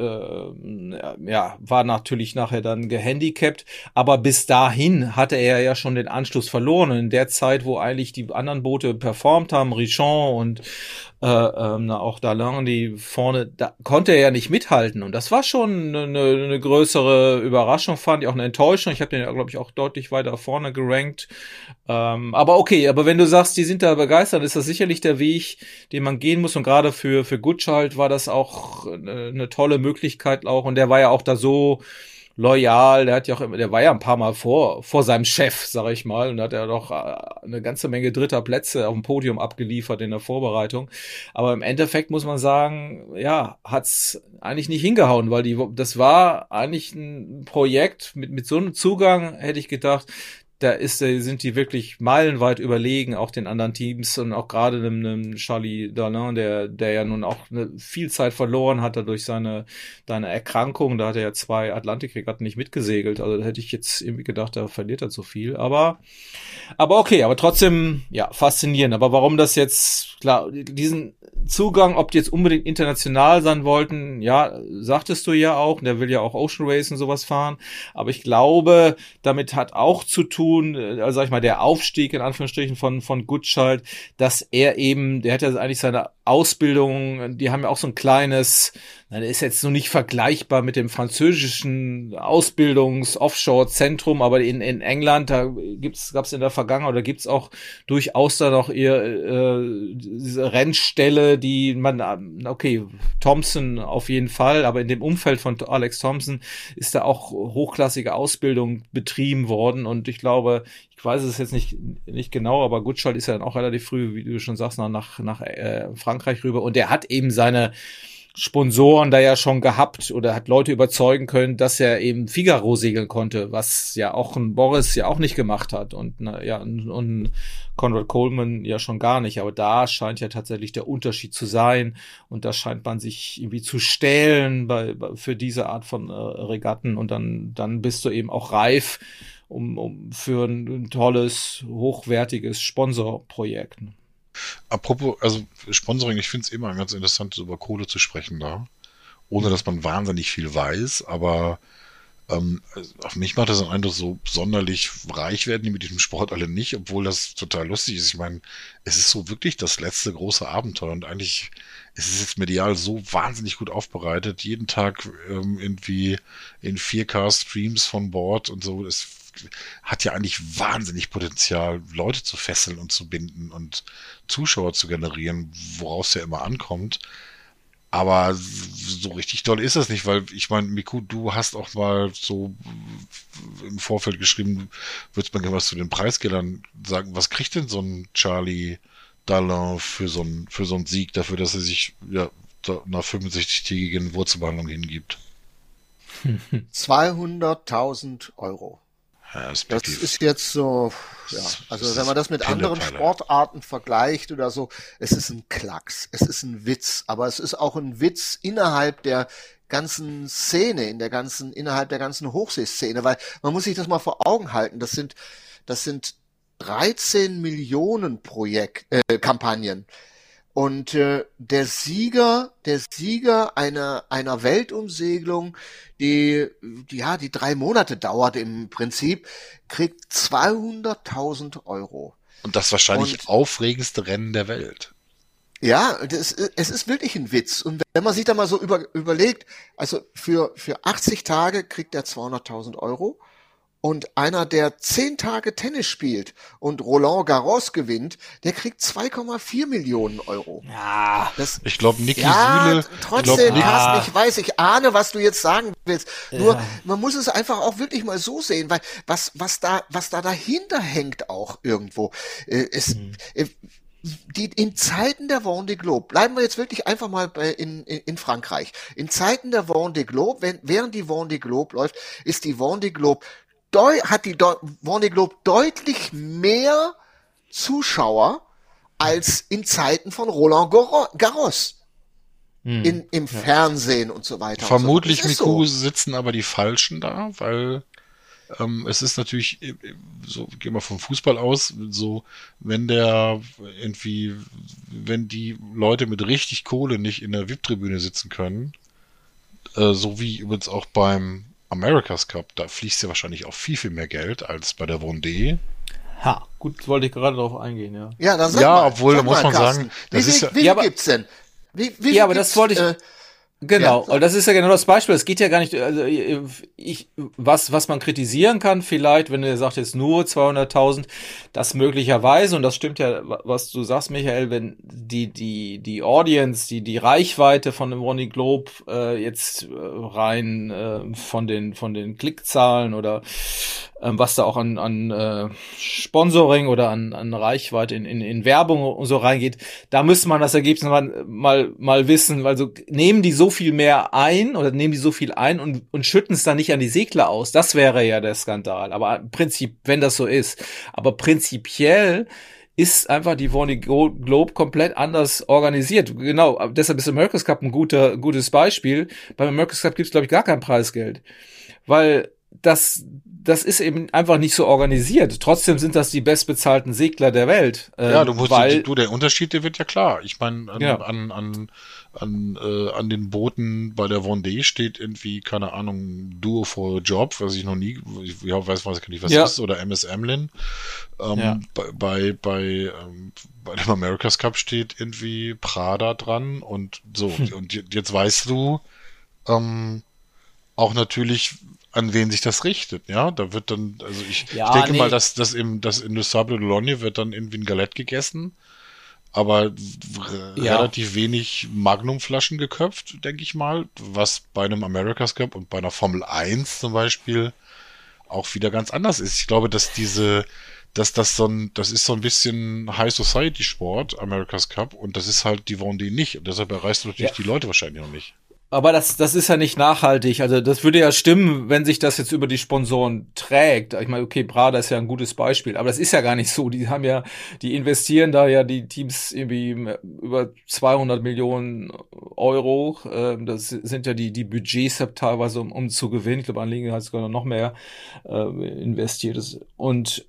war natürlich nachher dann gehandicapt, aber bis dahin hatte er ja schon den Anschluss verloren. Und in der Zeit, wo eigentlich die anderen Boote performt haben, Richon und auch Dalin, die vorne, da konnte er ja nicht mithalten. Und das war schon eine größere Überraschung, fand ich, auch eine Enttäuschung. Ich habe den ja, glaube ich, auch deutlich weiter vorne gerankt. Aber okay, aber wenn du sagst, die sind da begeistert, ist das sicherlich der Weg, den man gehen muss. Und gerade für Gutschalt war das auch eine tolle Möglichkeit auch. Und der war ja auch da so loyal, der war ja ein paar Mal vor seinem Chef, sag ich mal, und da hat er doch eine ganze Menge dritter Plätze auf dem Podium abgeliefert in der Vorbereitung. Aber im Endeffekt muss man sagen, ja, hat's eigentlich nicht hingehauen, weil das war eigentlich ein Projekt mit so einem Zugang, hätte ich gedacht, sind die wirklich meilenweit überlegen, auch den anderen Teams und auch gerade einem Charlie Dalin, der ja nun auch eine viel Zeit verloren hat durch seine Erkrankung. Da hat er ja 2 Atlantikregatten nicht mitgesegelt. Also da hätte ich jetzt irgendwie gedacht, da verliert er zu viel. Aber okay, aber trotzdem, ja, faszinierend. Aber warum das jetzt, klar, diesen Zugang, ob die jetzt unbedingt international sein wollten, ja, sagtest du ja auch, der will ja auch Ocean Race und sowas fahren, aber ich glaube, damit hat auch zu tun, also sag ich mal, der Aufstieg in Anführungsstrichen von Gutschalt, dass er eben, der hat ja eigentlich seine Ausbildung, die haben ja auch so ein kleines, der ist jetzt noch nicht vergleichbar mit dem französischen Ausbildungs-Offshore-Zentrum, aber in England, da gab's in der Vergangenheit oder gibt's auch durchaus da noch diese Rennstelle, die man, okay, Thompson auf jeden Fall, aber in dem Umfeld von Alex Thompson ist da auch hochklassige Ausbildung betrieben worden und ich glaube, ich weiß es jetzt nicht genau, aber Gutschalt ist ja dann auch relativ früh, wie du schon sagst, nach Frankreich rüber und der hat eben seine Sponsoren da ja schon gehabt oder hat Leute überzeugen können, dass er eben Figaro segeln konnte, was ja auch ein Boris ja auch nicht gemacht hat und und Conrad Coleman ja schon gar nicht, aber da scheint ja tatsächlich der Unterschied zu sein und da scheint man sich irgendwie zu stählen für diese Art von Regatten und dann bist du eben auch reif für ein tolles, hochwertiges Sponsorprojekt. Apropos, also Sponsoring, ich finde es immer ganz interessant, über Kohle zu sprechen da, ohne dass man wahnsinnig viel weiß, aber auf mich macht das einen Eindruck, so sonderlich reich werden die mit diesem Sport alle nicht, obwohl das total lustig ist. Ich meine, es ist so wirklich das letzte große Abenteuer und eigentlich ist es jetzt medial so wahnsinnig gut aufbereitet, jeden Tag irgendwie in 4K-Streams von Bord und so, es hat ja eigentlich wahnsinnig Potenzial, Leute zu fesseln und zu binden und Zuschauer zu generieren, woraus ja immer ankommt. Aber so richtig toll ist das nicht, weil ich meine, Miku, du hast auch mal so im Vorfeld geschrieben, würdest mal gerne was zu den Preisgeldern sagen. Was kriegt denn so ein Charlie Dalin für so einen Sieg dafür, dass er sich ja nach 65-tägigen Wurzelbehandlung hingibt? 200.000 Euro. Ja, das ist jetzt so, ja, also wenn man das mit anderen Sportarten vergleicht oder so, es ist ein Klacks, es ist ein Witz, aber es ist auch ein Witz innerhalb der ganzen Szene, innerhalb der ganzen Hochseeszene, weil man muss sich das mal vor Augen halten, das sind 13 Millionen Kampagnen. Und der Sieger einer Weltumsegelung, die 3 Monate dauert im Prinzip, kriegt 200.000 Euro. Und das wahrscheinlich aufregendste Rennen der Welt. Ja, es ist wirklich ein Witz. Und wenn man sich da mal so überlegt, also für 80 Tage kriegt er 200.000 Euro. Und einer, der 10 Tage Tennis spielt und Roland Garros gewinnt, der kriegt 2,4 Millionen Euro. Ja, ich glaube, Niki Süle. Trotzdem, Carsten, ich ahne, was du jetzt sagen willst. Nur, man muss es einfach auch wirklich mal so sehen, weil was da dahinter hängt auch irgendwo. In Zeiten der Vendée Globe, bleiben wir jetzt wirklich einfach mal in Frankreich. In Zeiten der Vendée Globe, während die Vendée Globe läuft, ist die Vendée Globe hat die Vendée Globe deutlich mehr Zuschauer als in Zeiten von Roland Garros. Im Fernsehen und so weiter. Vermutlich, und so. Miku, sitzen aber die Falschen da, weil Es ist natürlich, so, gehen wir vom Fußball aus, so, wenn die Leute mit richtig Kohle nicht in der VIP-Tribüne sitzen können, so wie übrigens auch beim America's Cup, da fließt ja wahrscheinlich auch viel, viel mehr Geld als bei der Vendée. Ha, gut, wollte ich gerade darauf eingehen, ja. Ja, dann sag Ja, mal, obwohl, da sag muss mal, man Carsten, sagen, das ist ja, wie viel gibt's denn? Wie aber viel das wollte ich, genau, Ja, und das ist ja genau das Beispiel. Es geht ja gar nicht, also was man kritisieren kann vielleicht, wenn du sagst jetzt nur 200.000, das möglicherweise, und das stimmt ja, was du sagst, Michael, wenn die Audience, die Reichweite von dem Vendée Globe jetzt rein von den Klickzahlen oder was da auch an Sponsoring oder an Reichweite in Werbung und so reingeht, da müsste man das Ergebnis mal wissen, also nehmen die so viel mehr ein oder nehmen die so viel ein und schütten es dann nicht an die Segler aus. Das wäre ja der Skandal. Aber im Prinzip, wenn das so ist. Aber prinzipiell ist einfach die Vendée Globe komplett anders organisiert. Genau, deshalb ist America's Cup ein gutes Beispiel. Beim America's Cup gibt es, glaube ich, gar kein Preisgeld. Weil das ist eben einfach nicht so organisiert. Trotzdem sind das die bestbezahlten Segler der Welt. ja, der Unterschied, der wird ja klar. Ich meine, an den Booten bei der Vendée steht irgendwie, keine Ahnung, Duo for a Job, was ich noch nie, weiß nicht, was ist, oder MS Emlyn. Bei dem America's Cup steht irgendwie Prada dran und so. Und jetzt weißt du auch natürlich, an wen sich das richtet, ja? Da wird dann, also ich denke mal, dass in Le Sable d'Olonne wird dann irgendwie ein Galette gegessen, aber relativ wenig Magnumflaschen geköpft, denke ich mal, was bei einem America's Cup und bei einer Formel 1 zum Beispiel auch wieder ganz anders ist. Ich glaube, das ist so ein bisschen High Society Sport, America's Cup, und das ist halt die Vendée nicht, und deshalb erreichst du natürlich die Leute wahrscheinlich noch nicht. Aber das ist ja nicht nachhaltig. Also das würde ja stimmen, wenn sich das jetzt über die Sponsoren trägt. Ich meine, okay, Prada ist ja ein gutes Beispiel, aber das ist ja gar nicht so. Die investieren da ja die Teams irgendwie über 200 Millionen Euro. Das sind ja die Budgets teilweise, um zu gewinnen. Ich glaube, Anliegen hat sogar noch mehr investiert. Und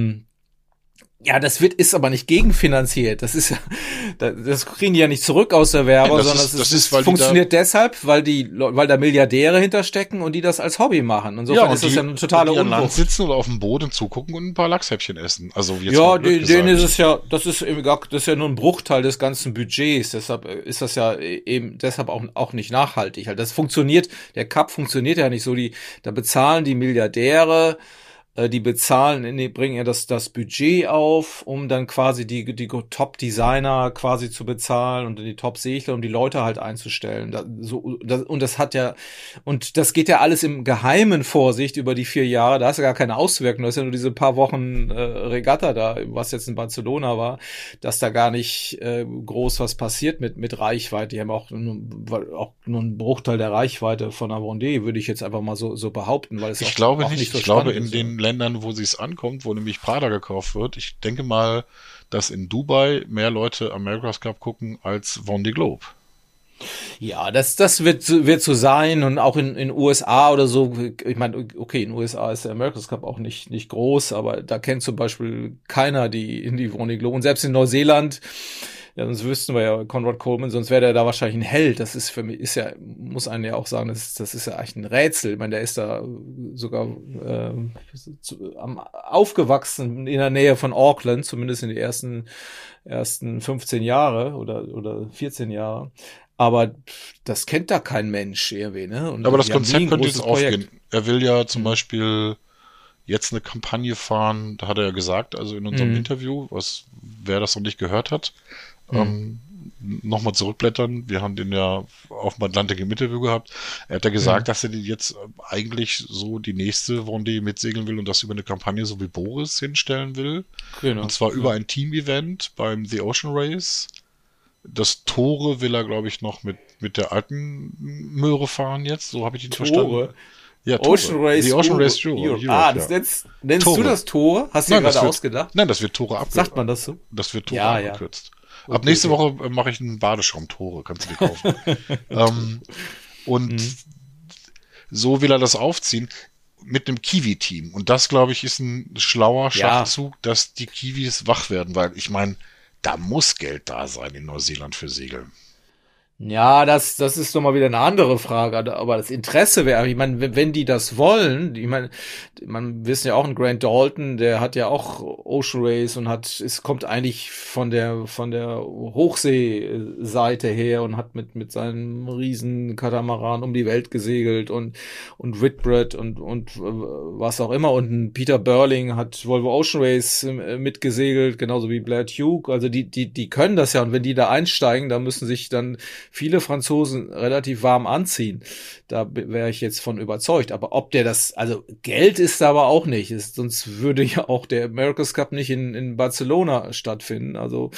ja, ist aber nicht gegenfinanziert. Das kriegen die ja nicht zurück aus der Werbung, sondern das funktioniert deshalb, weil da Milliardäre hinterstecken und die das als Hobby machen. Insofern ist das ja eine totale Unwucht. Die an Land sitzen oder auf dem Boot und zugucken und ein paar Lachshäppchen essen. Also jetzt denen ist es ja, das ist ja nur ein Bruchteil des ganzen Budgets. Deshalb ist das ja eben deshalb auch nicht nachhaltig. Halt, der Cup funktioniert ja nicht so. Da bezahlen die Milliardäre. Die bringen ja das Budget auf, um dann quasi die Top-Designer quasi zu bezahlen und die Top-Segler, um die Leute halt einzustellen. Und das geht ja alles im Geheimen Vorsicht über die 4 Jahre. Da hast du gar keine Auswirkungen. Das ist ja nur diese paar Wochen Regatta da, was jetzt in Barcelona war, dass da gar nicht groß was passiert mit Reichweite. Die haben auch nur einen Bruchteil der Reichweite von der Vendée, würde ich jetzt einfach mal so behaupten, weil es ich glaube in den Ländern, wo es ankommt, wo nämlich Prada gekauft wird. Ich denke mal, dass in Dubai mehr Leute America's Cup gucken als Vendée Globe. Ja, das wird so sein, und auch in USA oder so. Ich meine, okay, in USA ist der America's Cup auch nicht groß, aber da kennt zum Beispiel keiner die Vendée Globe, und selbst in Neuseeland. Ja, sonst wüssten wir ja Conrad Coleman, sonst wäre der da wahrscheinlich ein Held. Das ist für mich, muss einen ja auch sagen, das ist ja eigentlich ein Rätsel. Ich meine, der ist da sogar aufgewachsen in der Nähe von Auckland, zumindest in die ersten 15 Jahre oder 14 Jahre. Aber das kennt da kein Mensch irgendwie, ne? Und aber das Konzept könnte jetzt aufgehen. Er will ja zum Beispiel jetzt eine Kampagne fahren, da hat er ja gesagt, also in unserem Interview, wer das noch nicht gehört hat, nochmal zurückblättern. Wir haben den ja auf dem Atlantik im Interview gehabt. Er hat ja gesagt, dass er jetzt eigentlich so die nächste Vendée mitsegeln will und das über eine Kampagne so wie Boris hinstellen will. Genau. Und zwar über ein Team-Event beim The Ocean Race. Das Tore will er, glaube ich, noch mit der alten Möhre fahren jetzt. So habe ich ihn verstanden. Ja, Ocean Race The Ocean Race Europe. Nennst du das Tore? Hast du dir gerade ausgedacht? Nein, das wird Tore abgekürzt. Sagt man das so? Das wird Tore abgekürzt. Okay, ab nächste Woche mache ich einen Badeschaum-Tore, kannst du dir kaufen. Und so will er das aufziehen. mit einem Kiwi-Team. Und das, glaube ich, ist ein schlauer Schachzug, dass die Kiwis wach werden, weil ich meine, da muss Geld da sein in Neuseeland für Segeln. Ja, das ist doch mal wieder eine andere Frage. Aber das Interesse wäre, ich meine, wenn die das wollen, ich meine, man wissen ja auch, ein Grant Dalton, der hat ja auch Ocean Race und kommt eigentlich von der Hochseeseite her und hat mit seinem riesen Katamaran um die Welt gesegelt und Whitbread und was auch immer. Und ein Peter Burling hat Volvo Ocean Race mitgesegelt, genauso wie Blair Tuke. Also die können das ja, und wenn die da einsteigen, da müssen sich dann viele Franzosen relativ warm anziehen. Da wäre ich jetzt von überzeugt. Aber ob der das, also Geld ist da aber auch nicht. Sonst würde ja auch der America's Cup nicht in Barcelona stattfinden. Also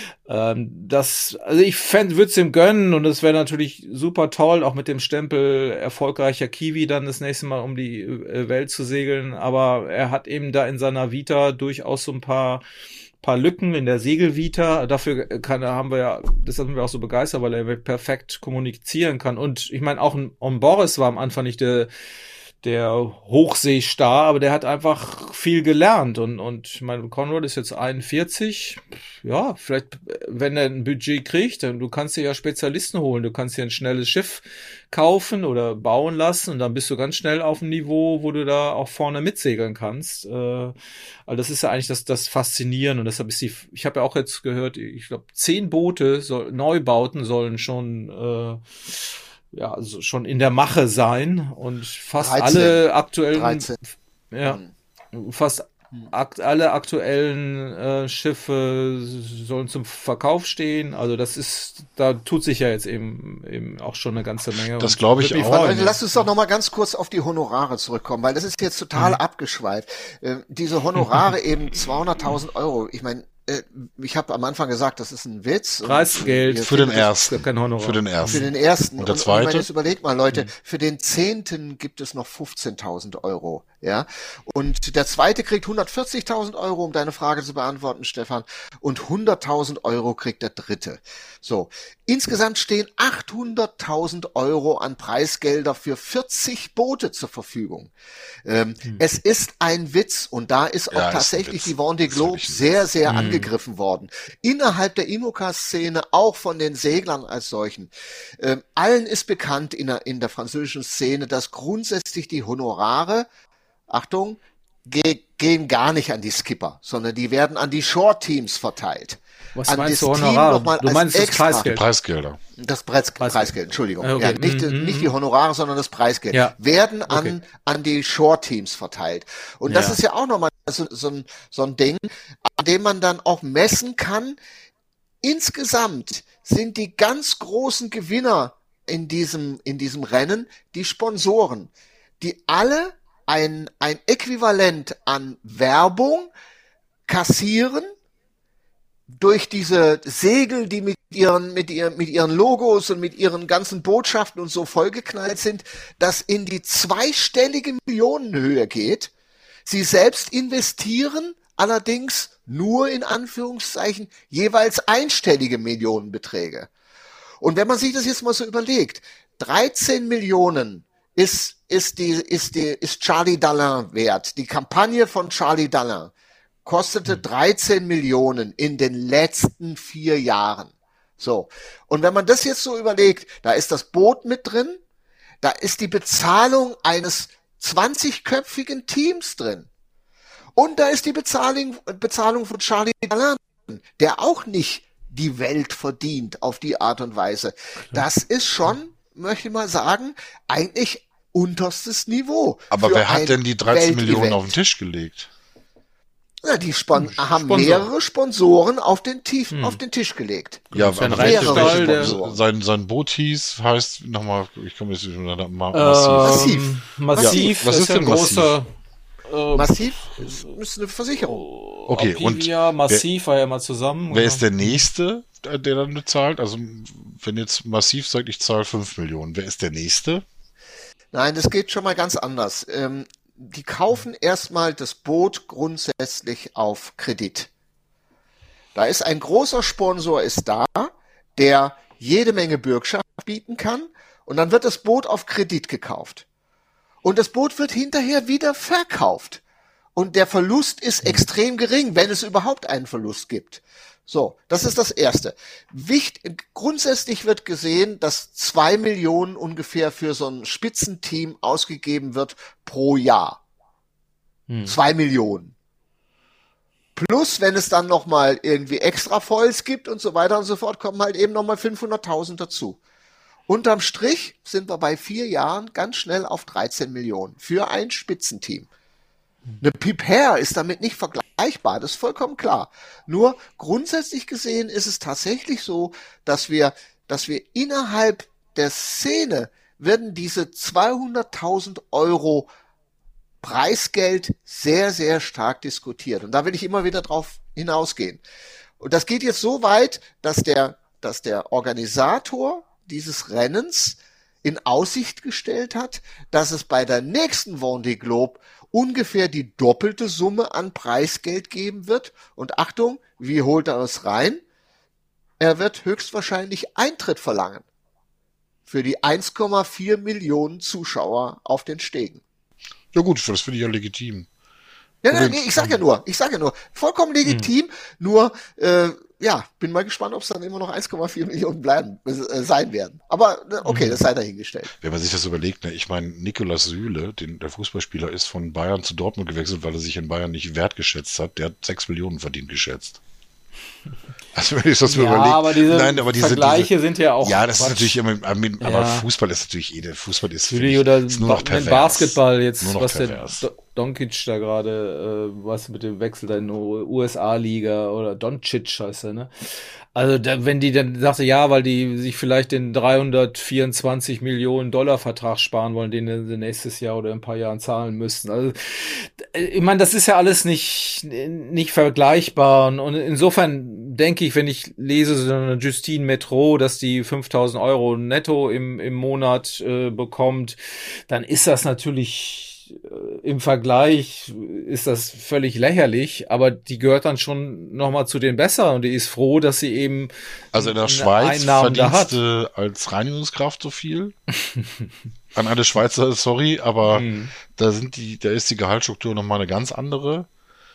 ich würde es ihm gönnen, und es wäre natürlich super toll, auch mit dem Stempel erfolgreicher Kiwi dann das nächste Mal um die Welt zu segeln. Aber er hat eben da in seiner Vita durchaus so ein paar Lücken in der Segelvita. Dafür das sind wir auch so begeistert, weil er perfekt kommunizieren kann. Und ich meine, auch ein Boris war am Anfang nicht der Hochseestar, aber der hat einfach viel gelernt. Und ich meine, Conrad ist jetzt 41. Ja, vielleicht, wenn er ein Budget kriegt, dann du kannst dir ja Spezialisten holen. Du kannst dir ein schnelles Schiff kaufen oder bauen lassen, und dann bist du ganz schnell auf dem Niveau, wo du da auch vorne mitsegeln kannst. Also das ist ja eigentlich das Faszinierende, und deshalb ich habe ja auch jetzt gehört, ich glaube 10 Boote, Neubauten sollen schon schon in der Mache sein, und fast 13. alle aktuellen 13. Alle aktuellen Schiffe sollen zum Verkauf stehen. Also da tut sich ja jetzt eben auch schon eine ganze Menge. Das glaube ich auch. Also lass uns doch noch mal ganz kurz auf die Honorare zurückkommen, weil das ist jetzt total abgeschweift. Diese Honorare eben 200.000 Euro. Ich meine, ich habe am Anfang gesagt, das ist ein Witz. Preisgeld für den ersten. Kein Honorar. Für den ersten. Und der zweite? Ich meine, jetzt überlegt mal, Leute, für den 10. gibt es noch 15.000 Euro. Ja. Und der zweite kriegt 140.000 Euro, um deine Frage zu beantworten, Stefan. Und 100.000 Euro kriegt der dritte. So. Insgesamt stehen 800.000 Euro an Preisgelder für 40 Boote zur Verfügung. Es ist ein Witz, und da ist auch tatsächlich die Vendée Globe sehr, sehr angegriffen worden. Innerhalb der IMOCA-Szene, auch von den Seglern als solchen. Allen ist bekannt in der französischen Szene, dass grundsätzlich die Honorare, Achtung, gehen gar nicht an die Skipper, sondern die werden an die Shore-Teams verteilt. Was meinst du, Honorare? Du meinst das Preisgeld? Die Preisgelder. Das Preisgeld, Entschuldigung. Okay. Ja, nicht die Honorare, sondern das Preisgeld. Ja. Werden an die Shore-Teams verteilt. Und das ist ja auch nochmal so ein Ding, an dem man dann auch messen kann. Insgesamt sind die ganz großen Gewinner in diesem Rennen die Sponsoren, die alle ein Äquivalent an Werbung kassieren durch diese Segel, die mit ihren Logos und mit ihren ganzen Botschaften und so vollgeknallt sind, das in die zweistellige Millionenhöhe geht. Sie selbst investieren allerdings nur in Anführungszeichen jeweils einstellige Millionenbeträge. Und wenn man sich das jetzt mal so überlegt, 13 Millionen ist Charlie Dalin wert. Die Kampagne von Charlie Dalin kostete 13 Millionen in den letzten 4 Jahren. So. Und wenn man das jetzt so überlegt, da ist das Boot mit drin, da ist die Bezahlung eines 20-köpfigen Teams drin. Und da ist die Bezahlung von Charlie Dalin, der auch nicht die Welt verdient auf die Art und Weise. Das ist schon, möchte ich mal sagen, eigentlich unterstes Niveau. Aber wer hat denn die 13 Millionen auf den Tisch gelegt? Ja, die haben mehrere Sponsoren auf den Tisch gelegt. Ja, mehrere Sponsoren. Sein Boot heißt nochmal, ich komme jetzt nicht mehr, Massiv. Ja, was ist denn Massiv? Massiv ist eine Versicherung. Okay, Opivia, und Massiv war ja mal zusammen. Wer ist der Nächste, der dann bezahlt? Also, wenn jetzt Massiv sagt, ich zahle 5 Millionen, wer ist der Nächste? Nein, das geht schon mal ganz anders. Die kaufen erstmal das Boot grundsätzlich auf Kredit. Da ist ein großer Sponsor da, der jede Menge Bürgschaft bieten kann, und dann wird das Boot auf Kredit gekauft. und das Boot wird hinterher wieder verkauft. Und der Verlust ist extrem gering, wenn es überhaupt einen Verlust gibt. So, das ist das Erste. Grundsätzlich wird gesehen, dass 2 Millionen ungefähr für so ein Spitzenteam ausgegeben wird pro Jahr. 2 Millionen. Plus, wenn es dann nochmal irgendwie extra Foils gibt und so weiter und so fort, kommen halt eben nochmal 500.000 dazu. Unterm Strich sind wir bei 4 Jahren ganz schnell auf 13 Millionen für ein Spitzenteam. Eine Pip Hair ist damit nicht vergleichbar, das ist vollkommen klar. Nur grundsätzlich gesehen ist es tatsächlich so, dass wir innerhalb der Szene werden diese 200.000 Euro Preisgeld sehr, sehr stark diskutiert. Und da will ich immer wieder drauf hinausgehen. Und das geht jetzt so weit, dass der Organisator dieses Rennens in Aussicht gestellt hat, dass es bei der nächsten Vendée Globe ungefähr die doppelte Summe an Preisgeld geben wird. Und Achtung, wie holt er es rein? Er wird höchstwahrscheinlich Eintritt verlangen für die 1,4 Millionen Zuschauer auf den Stegen. Ja gut, das finde ich ja legitim. Ja, nee, ich sag ja nur, vollkommen legitim, nur, bin mal gespannt, ob es dann immer noch 1,4 Millionen sein werden. Aber okay, das sei dahingestellt. Wenn man sich das überlegt, ne, ich meine, Nikolaus Süle, der Fußballspieler, ist von Bayern zu Dortmund gewechselt, weil er sich in Bayern nicht wertgeschätzt hat. Der hat 6 Millionen verdient geschätzt. Also wenn ich das mir überlege. Aber diese Vergleiche sind ja auch. Ja, das Quatsch. Ist natürlich immer, aber Fußball ist natürlich Fußball ist nur noch pervers. Basketball jetzt, was pervers. Der Doncic da gerade, was mit dem Wechsel da in die USA-Liga oder Doncic heißt er, ne? Also wenn die dann sagte, ja, weil die sich vielleicht den 324 Millionen Dollar Vertrag sparen wollen, den sie nächstes Jahr oder in ein paar Jahren zahlen müssten. Also ich meine, das ist ja alles nicht vergleichbar und insofern denke ich, wenn ich lese so eine Justine Metro, dass die 5.000 Euro netto im Monat bekommt, dann ist das natürlich im Vergleich ist das völlig lächerlich, aber die gehört dann schon nochmal zu den Besseren und die ist froh, dass sie eben also in der Schweiz Einnahmen verdienst du als Reinigungskraft so viel. An alle Schweizer, sorry, aber da ist die Gehaltsstruktur nochmal eine ganz andere.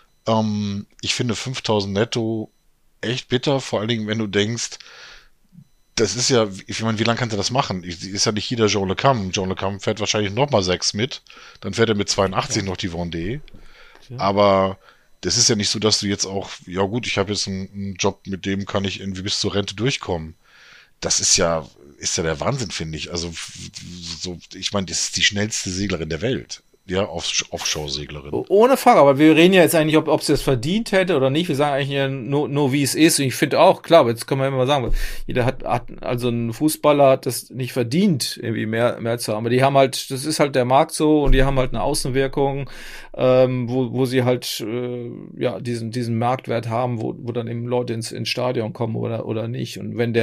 Ich finde 5.000 netto echt bitter, vor allen Dingen, wenn du denkst, das ist ja, ich meine, wie lange kannst du das machen? Ist ja nicht jeder Joe Le Cam. Joe Le Cam fährt wahrscheinlich nochmal 6 mit. Dann fährt er mit 82 noch die Vendée. Ja. Aber das ist ja nicht so, dass du jetzt auch, ja gut, ich habe jetzt einen Job, mit dem kann ich irgendwie bis zur Rente durchkommen. Das ist ja der Wahnsinn, finde ich. Also, so, ich meine, das ist die schnellste Seglerin der Welt. Ja, Offshore-Seglerin. Ohne Frage, aber wir reden ja jetzt eigentlich, ob sie es verdient hätte oder nicht. Wir sagen eigentlich ja nur wie es ist. Und ich finde auch, klar, jetzt können wir immer mal sagen, jeder hat also ein Fußballer hat das nicht verdient, irgendwie mehr zu haben. Aber die haben halt, das ist halt der Markt so und die haben halt eine Außenwirkung, wo sie halt, diesen Marktwert haben, wo dann eben Leute ins Stadion kommen oder nicht. Und wenn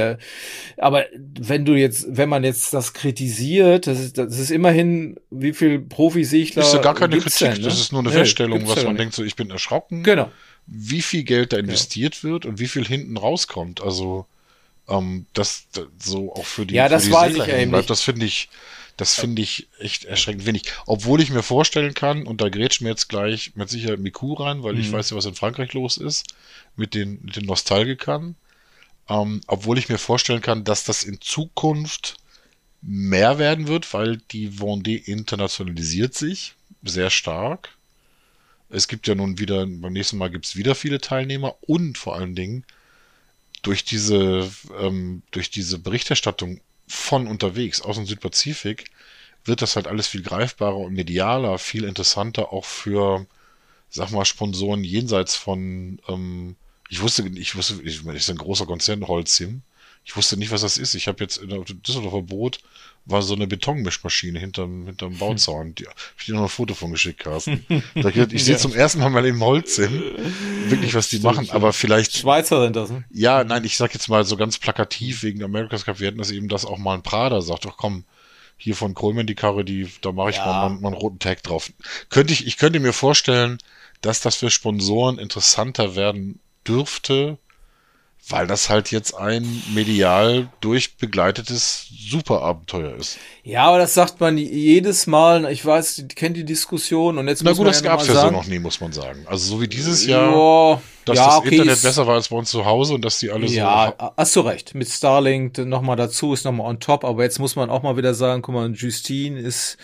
man jetzt das kritisiert, das ist immerhin, wie viel Profisegler ist ja gar keine Kritik, denn, ne? Das ist nur eine Feststellung, was man denkt, so ich bin erschrocken, genau, wie viel Geld da investiert wird und wie viel hinten rauskommt. Also das so auch für die das weiß ich eben bleibt. Das finde ich echt erschreckend wenig. Obwohl ich mir vorstellen kann, und da grätscht mir jetzt gleich mit Sicherheit Miku rein, weil ich weiß ja, was in Frankreich los ist mit den Nostalgikern. Obwohl ich mir vorstellen kann, dass das in Zukunft mehr werden wird, weil die Vendée internationalisiert sich sehr stark. Es gibt ja nun wieder, beim nächsten Mal gibt es wieder viele Teilnehmer und vor allen Dingen durch diese Berichterstattung von unterwegs aus dem Südpazifik wird das halt alles viel greifbarer und medialer, viel interessanter auch für, sag mal, Sponsoren jenseits von, ich wusste, das ist ein großer Konzern, Holcim. Ich wusste nicht, was das ist. Ich habe jetzt in der Düsseldorfer Boot war so eine Betonmischmaschine hinterm Bauzaun. Da hab ich dir noch ein Foto von geschickt, Carsten. Ich sehe zum ersten Mal im Holcim wirklich, was die machen, aber vielleicht... Schweizer sind das, ne? Ja, nein, ich sag jetzt mal so ganz plakativ wegen America's Cup, wir hätten das eben, dass auch mal ein Prada sagt, ach komm, hier von Coleman die Karre, da mache ich mal einen roten Tag drauf. Ich könnte mir vorstellen, dass das für Sponsoren interessanter werden dürfte, weil das halt jetzt ein medial durchbegleitetes Superabenteuer ist. Ja, aber das sagt man jedes Mal. Ich weiß, ich kenne die Diskussion und jetzt Na muss gut, man das ja gab's noch ja mal so sagen, noch nie, muss man sagen. Also so wie dieses Jahr, dass ja, das okay, Internet besser war als bei uns zu Hause und dass die alle ja, so... hast du recht. Mit Starlink nochmal dazu, ist nochmal on top. Aber jetzt muss man auch mal wieder sagen, guck mal, Justine ist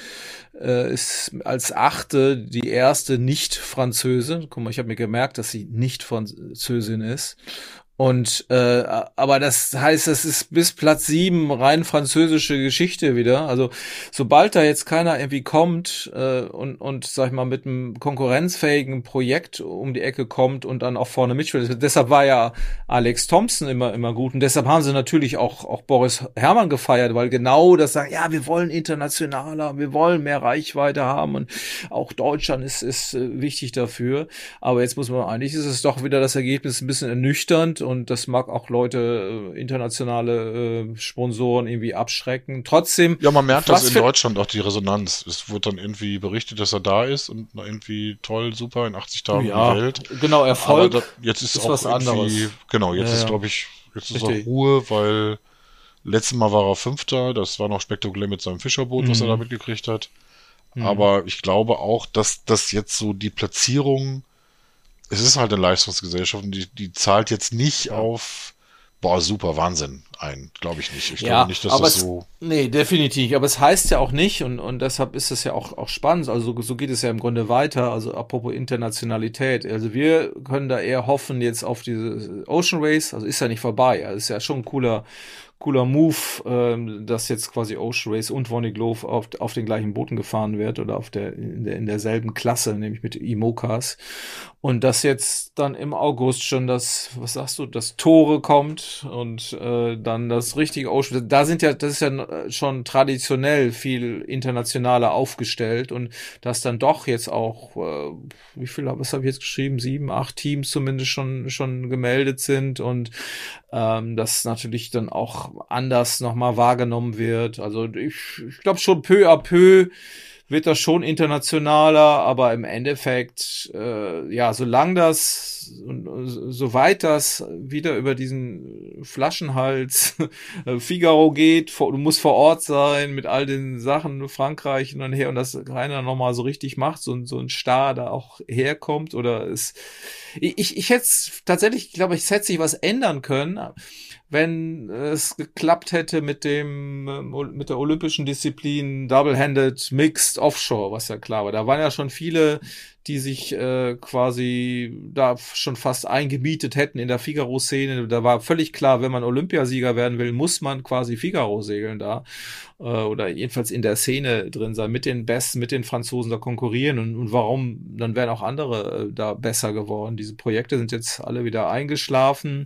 als Achte die erste Nicht-Französin. Guck mal, ich habe mir gemerkt, dass sie nicht Französin ist. Und aber das heißt, das ist bis Platz 7 rein französische Geschichte wieder. Also sobald da jetzt keiner irgendwie kommt und sag ich mal mit einem konkurrenzfähigen Projekt um die Ecke kommt und dann auch vorne mitspielt. Deshalb war ja Alex Thompson immer gut und deshalb haben sie natürlich auch Boris Herrmann gefeiert, weil genau das sagen, ja, wir wollen internationaler, wir wollen mehr Reichweite haben und auch Deutschland ist wichtig dafür. Aber jetzt muss man eigentlich, ist es doch wieder das Ergebnis ein bisschen ernüchternd. Und das mag auch Leute, internationale Sponsoren irgendwie abschrecken. Trotzdem. Ja, man merkt das in Deutschland auch, die Resonanz. Es wird dann irgendwie berichtet, dass er da ist und irgendwie toll, super, in 80 Tagen die Welt. Genau, Erfolg. Aber jetzt ist auch was anderes. Genau, jetzt ist, glaube ich, jetzt ist auch Ruhe, weil letztes Mal war er Fünfter, das war noch spektakulär mit seinem Fischerboot, was er da mitgekriegt hat. Aber ich glaube auch, dass das jetzt so die Platzierung, es ist halt eine Leistungsgesellschaft und die zahlt jetzt nicht auf, boah, super, Wahnsinn ein. Glaube ich nicht. Ich glaube nicht, dass das so... Nee, definitiv. Aber es heißt ja auch nicht und deshalb ist es ja auch spannend. Also so geht es ja im Grunde weiter. Also apropos Internationalität. Also wir können da eher hoffen jetzt auf diese Ocean Race. Also ist ja nicht vorbei. Also ist ja schon ein cooler Move, dass jetzt quasi Ocean Race und Vonnie Glove auf den gleichen Booten gefahren wird oder in derselben Klasse, nämlich mit IMOCAs. Und dass jetzt dann im August schon das Tore kommt und dann das richtige Ocean. Das ist ja schon traditionell viel internationaler aufgestellt und dass dann doch jetzt auch, was habe ich jetzt geschrieben? 7, 8 Teams zumindest schon gemeldet sind und das natürlich dann auch anders nochmal wahrgenommen wird. Also ich glaube schon peu à peu wird das schon internationaler, aber im Endeffekt, soweit das wieder über diesen Flaschenhals Figaro geht, du musst vor Ort sein mit all den Sachen, Frankreich hin und her und das keiner nochmal so richtig macht, so ein Star da auch herkommt oder ich hätte tatsächlich, glaube ich, es hätte sich was ändern können, wenn es geklappt hätte mit der olympischen Disziplin Double-Handed Mixed Offshore, was ja klar war. Da waren ja schon viele, die sich quasi da schon fast eingemietet hätten in der Figaro-Szene. Da war völlig klar, wenn man Olympiasieger werden will, muss man quasi Figaro segeln da oder jedenfalls in der Szene drin sein, mit den Besten, mit den Franzosen da konkurrieren und warum, dann wären auch andere da besser geworden. Diese Projekte sind jetzt alle wieder eingeschlafen.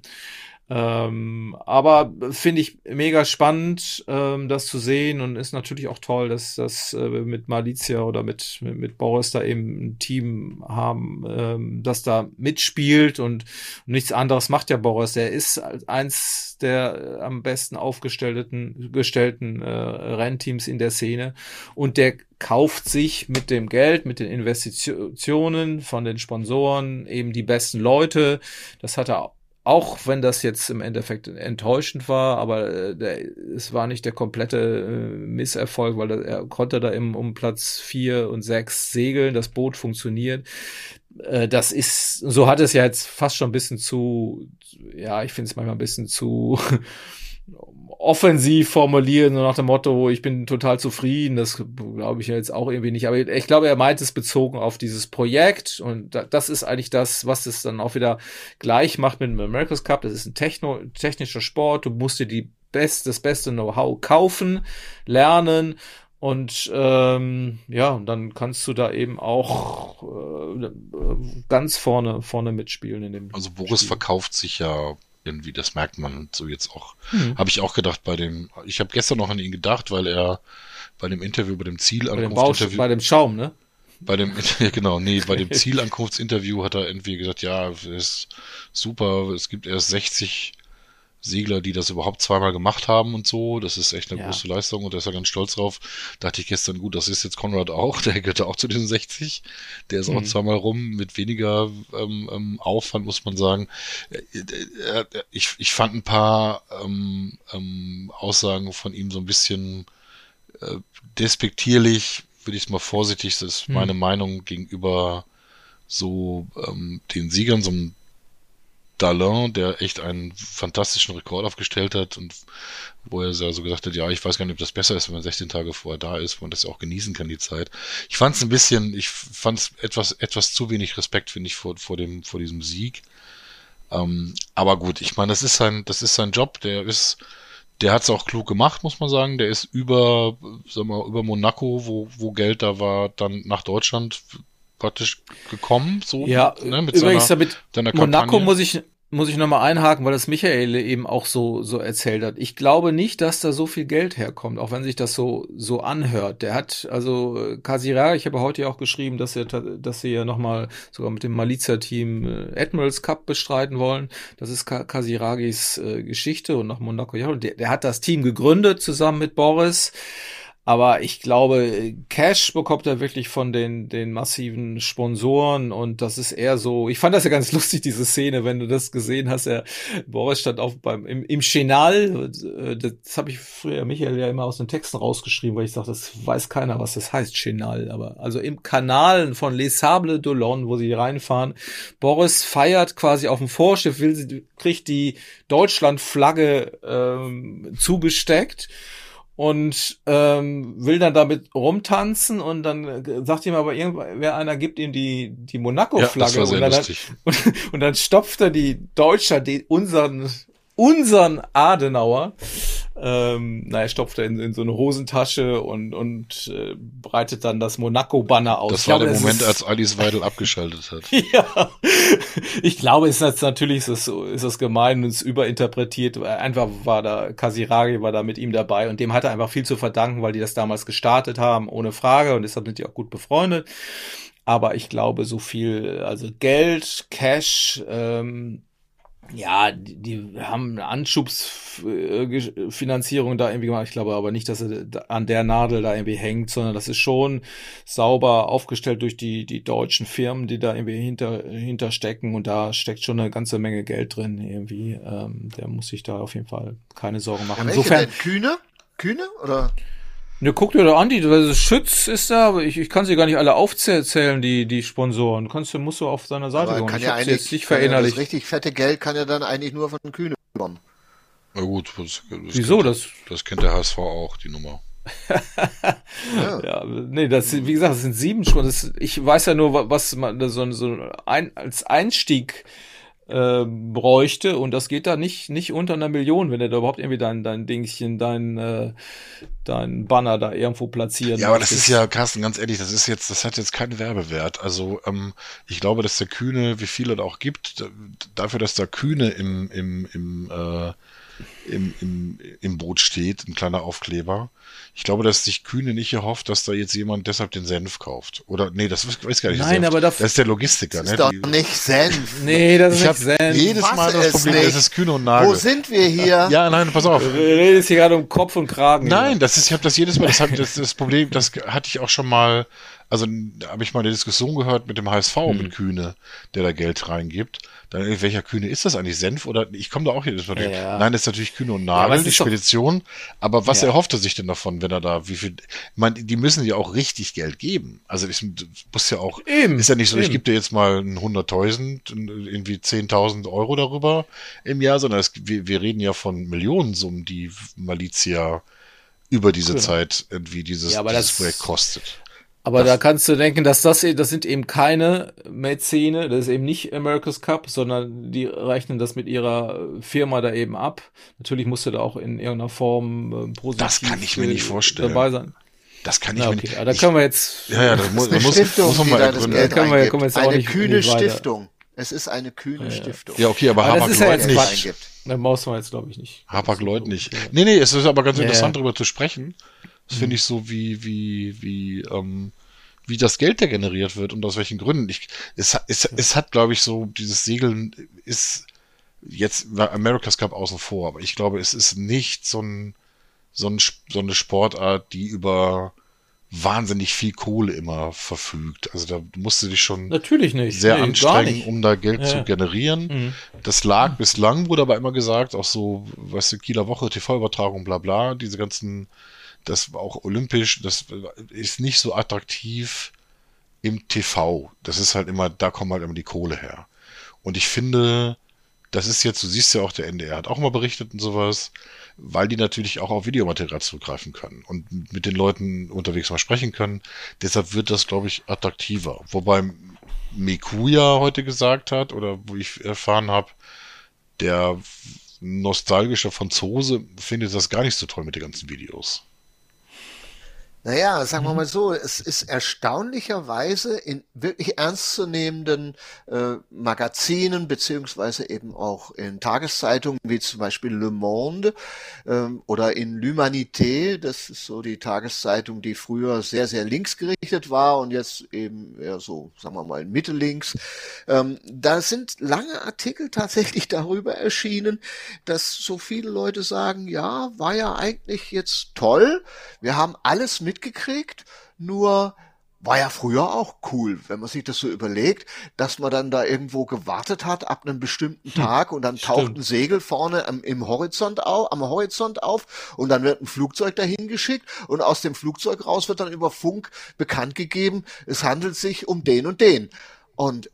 Aber finde ich mega spannend, das zu sehen und ist natürlich auch toll, dass das mit Malizia oder mit Boris da eben ein Team haben, das da mitspielt und nichts anderes macht ja Boris. Der ist eins der am besten aufgestellten Rennteams in der Szene und der kauft sich mit dem Geld, mit den Investitionen von den Sponsoren eben die besten Leute. Das hat er auch wenn das jetzt im Endeffekt enttäuschend war, aber es war nicht der komplette Misserfolg, weil er konnte da eben um Platz 4 und 6 segeln, das Boot funktioniert. So hat es ja jetzt fast schon ein bisschen ich finde es manchmal ein bisschen zu offensiv formulieren, so nach dem Motto, ich bin total zufrieden, das glaube ich ja jetzt auch irgendwie nicht, aber ich glaube, er meint es bezogen auf dieses Projekt und das ist eigentlich das, was es dann auch wieder gleich macht mit dem America's Cup, das ist ein technischer Sport, du musst dir das beste Know-how kaufen, lernen und dann kannst du da eben auch ganz vorne mitspielen in dem Also Boris Spiel. Verkauft sich ja irgendwie, das merkt man so jetzt auch. Habe ich auch gedacht ich habe gestern noch an ihn gedacht, weil er bei dem Interview, bei dem Zielankunftsinterview. Bei dem Schaum, ne? Bei dem Zielankunftsinterview hat er irgendwie gesagt, ja, ist super, es gibt erst 60 Segler, die das überhaupt zweimal gemacht haben und so. Das ist echt eine Ja. große Leistung und der ist ja ganz stolz drauf. Dachte ich gestern, gut, das ist jetzt Konrad auch, der gehört auch zu diesen 60. Der ist auch zweimal rum, mit weniger Aufwand, muss man sagen. Ich fand ein paar Aussagen von ihm so ein bisschen despektierlich, würde ich es mal vorsichtig, das ist meine Meinung gegenüber so den Siegern, so einem Dalin, der echt einen fantastischen Rekord aufgestellt hat und wo er so gesagt hat, ja, ich weiß gar nicht, ob das besser ist, wenn man 16 Tage vorher da ist, wo man das auch genießen kann, die Zeit. Ich fand es etwas zu wenig Respekt, finde ich, vor diesem Sieg. Aber gut, ich meine, das ist sein Job, der hat es auch klug gemacht, muss man sagen. Der ist über Monaco, wo Geld da war, dann nach Deutschland praktisch gekommen, so, Ja, ne, mit übrigens seiner mit Monaco Kampagne. muss ich nochmal einhaken, weil das Michael eben auch so erzählt hat. Ich glaube nicht, dass da so viel Geld herkommt, auch wenn sich das so anhört. Der hat, also Casiraghi, ich habe heute ja auch geschrieben, dass sie ja nochmal sogar mit dem Malizia-Team Admirals Cup bestreiten wollen. Das ist Casiraghis Geschichte und nach Monaco, ja, und der hat das Team gegründet zusammen mit Boris. Aber ich glaube, Cash bekommt er wirklich von den massiven Sponsoren und das ist eher so, ich fand das ja ganz lustig, diese Szene, wenn du das gesehen hast, Boris stand im Chenal, das habe ich früher, Michael, ja immer aus den Texten rausgeschrieben, weil ich sage, das weiß keiner, was das heißt, Chenal, aber also im Kanal von Les Sables d'Olonne, wo sie reinfahren, Boris feiert quasi auf dem Vorschiff, kriegt die Deutschlandflagge zugesteckt und will dann damit rumtanzen und dann sagt ihm aber einer gibt ihm die Monaco-Flagge. Ja, das war sehr lustig. Und dann stopft er die Deutscher, unseren Adenauer, stopft er in so eine Hosentasche und breitet dann das Monaco-Banner aus. Das war der Moment, als Alice Weidel abgeschaltet hat. Ja, ich glaube, natürlich ist das gemein und ist überinterpretiert. Einfach Casiraghi war da mit ihm dabei und dem hat er einfach viel zu verdanken, weil die das damals gestartet haben, ohne Frage, und deshalb sind die auch gut befreundet. Aber ich glaube, so viel, also Geld, Cash, ja, die haben eine Anschubsfinanzierung da irgendwie gemacht. Ich glaube aber nicht, dass er an der Nadel da irgendwie hängt, sondern das ist schon sauber aufgestellt durch die deutschen Firmen, die da irgendwie hinter stecken. Und da steckt schon eine ganze Menge Geld drin irgendwie. Der muss sich da auf jeden Fall keine Sorgen machen. Ja, Insofern. Kühne oder? Ne, guck dir doch an, Schütz ist da, aber ich kann sie gar nicht alle aufzählen, die Sponsoren. Musst du auf seiner Seite gehen. Ich hab's jetzt nicht verinnerlicht. Das richtig fette Geld kann ja dann eigentlich nur von Kühne kommen. Na gut, Wieso? Das kennt der HSV auch, die Nummer. Ja, nee, wie gesagt, das sind 7 Sponsoren. Ich weiß ja nur, was man als Einstieg bräuchte, und das geht da nicht unter 1 Million, wenn er da überhaupt irgendwie dein Dingchen, dein Banner da irgendwo platzieren. Ja, aber das ist ja, Carsten, ganz ehrlich, das hat jetzt keinen Werbewert. Also ich glaube, dass der Kühne, wie viel er da auch gibt, dafür, dass da Kühne im Boot steht, ein kleiner Aufkleber. Ich glaube, dass sich Kühne nicht erhofft, dass da jetzt jemand deshalb den Senf kauft. Oder, nee, das weiß gar nicht. Nein, aber das ist der Logistiker. Das ist doch nicht Senf. Nee, das ist ich nicht Senf. Jedes Mal das Problem, nicht. das ist Kühne und Nagel. Wo sind wir hier? Ja, nein, pass auf. Du redest hier gerade um Kopf und Kragen. Nein, ich habe das jedes Mal, das Problem, das hatte ich auch schon mal, also da habe ich mal eine Diskussion gehört mit dem HSV, mit Kühne, der da Geld reingibt. Dann, welcher Kühne ist das eigentlich? Senf oder? Ich komme da auch jedes Mal. Ja. Nein, das ist natürlich Kühne und Nagel, die Spedition. Aber was Ja. erhofft er sich denn davon, wenn er da, wie viel, ich meine, die müssen ja auch richtig Geld geben. Also ich muss ja auch, Eben, ist ja nicht so, ich eben. gebe dir jetzt mal 100.000, irgendwie 10.000 Euro darüber im Jahr, sondern wir reden ja von Millionensummen, die Malizia über diese Genau. Zeit irgendwie dieses Projekt kostet. Aber da kannst du denken, das sind eben keine Mäzene, das ist eben nicht America's Cup, sondern die rechnen das mit ihrer Firma da eben ab. Natürlich musst du da auch in irgendeiner Form positiv Das kann ich mir nicht vorstellen. dabei sein. Das kann ich Na, mir okay, nicht. aber da können wir jetzt. Ja, da muss Eine Stiftung, man die mal da das ergründen. Geld kommen wir reingibt. jetzt auch Eine nicht kühne weiter. Stiftung. Es ist eine kühne Stiftung. Ja, okay, aber Aber das Hapag ist ja Lloyd jetzt nicht. Quatsch. Eingibt. Da brauchst du jetzt, glaube ich, nicht. Hapag Lloyd nicht. Nee, es ist aber ganz Ja, interessant, ja. darüber zu sprechen. Das finde ich so, wie das Geld da generiert wird und aus welchen Gründen. Es hat, glaube ich, so, dieses Segeln ist jetzt war America's Cup außen vor, aber ich glaube, es ist nicht so eine Sportart, die über wahnsinnig viel Kohle immer verfügt. Also da musst du dich schon Natürlich nicht. sehr Nee, gar anstrengen, nicht. um da Geld Ja. zu generieren. Mhm. Das lag bislang, wurde aber immer gesagt, auch so, weißt du, Kieler Woche, TV-Übertragung, bla bla, diese ganzen, das war auch olympisch, das ist nicht so attraktiv im TV. Das ist halt immer, da kommt halt immer die Kohle her. Und ich finde, das ist jetzt, du siehst ja auch, der NDR hat auch mal berichtet und sowas, weil die natürlich auch auf Videomaterial zugreifen können und mit den Leuten unterwegs mal sprechen können. Deshalb wird das, glaube ich, attraktiver. Wobei Miku ja heute gesagt hat, oder wo ich erfahren habe, der nostalgische Franzose findet das gar nicht so toll mit den ganzen Videos. Naja, sagen wir mal so, es ist erstaunlicherweise in wirklich ernstzunehmenden Magazinen beziehungsweise eben auch in Tageszeitungen wie zum Beispiel Le Monde oder in L'Humanité, das ist so die Tageszeitung, die früher sehr, sehr linksgerichtet war und jetzt eben eher so, sagen wir mal, mittellinks. Da sind lange Artikel tatsächlich darüber erschienen, dass so viele Leute sagen, ja, war ja eigentlich jetzt toll, wir haben alles mitgekriegt, nur war ja früher auch cool, wenn man sich das so überlegt, dass man dann da irgendwo gewartet hat ab einem bestimmten Tag und dann taucht Stimmt. ein Segel vorne am Horizont auf und dann wird ein Flugzeug dahin geschickt und aus dem Flugzeug raus wird dann über Funk bekannt gegeben, es handelt sich um den und den. Und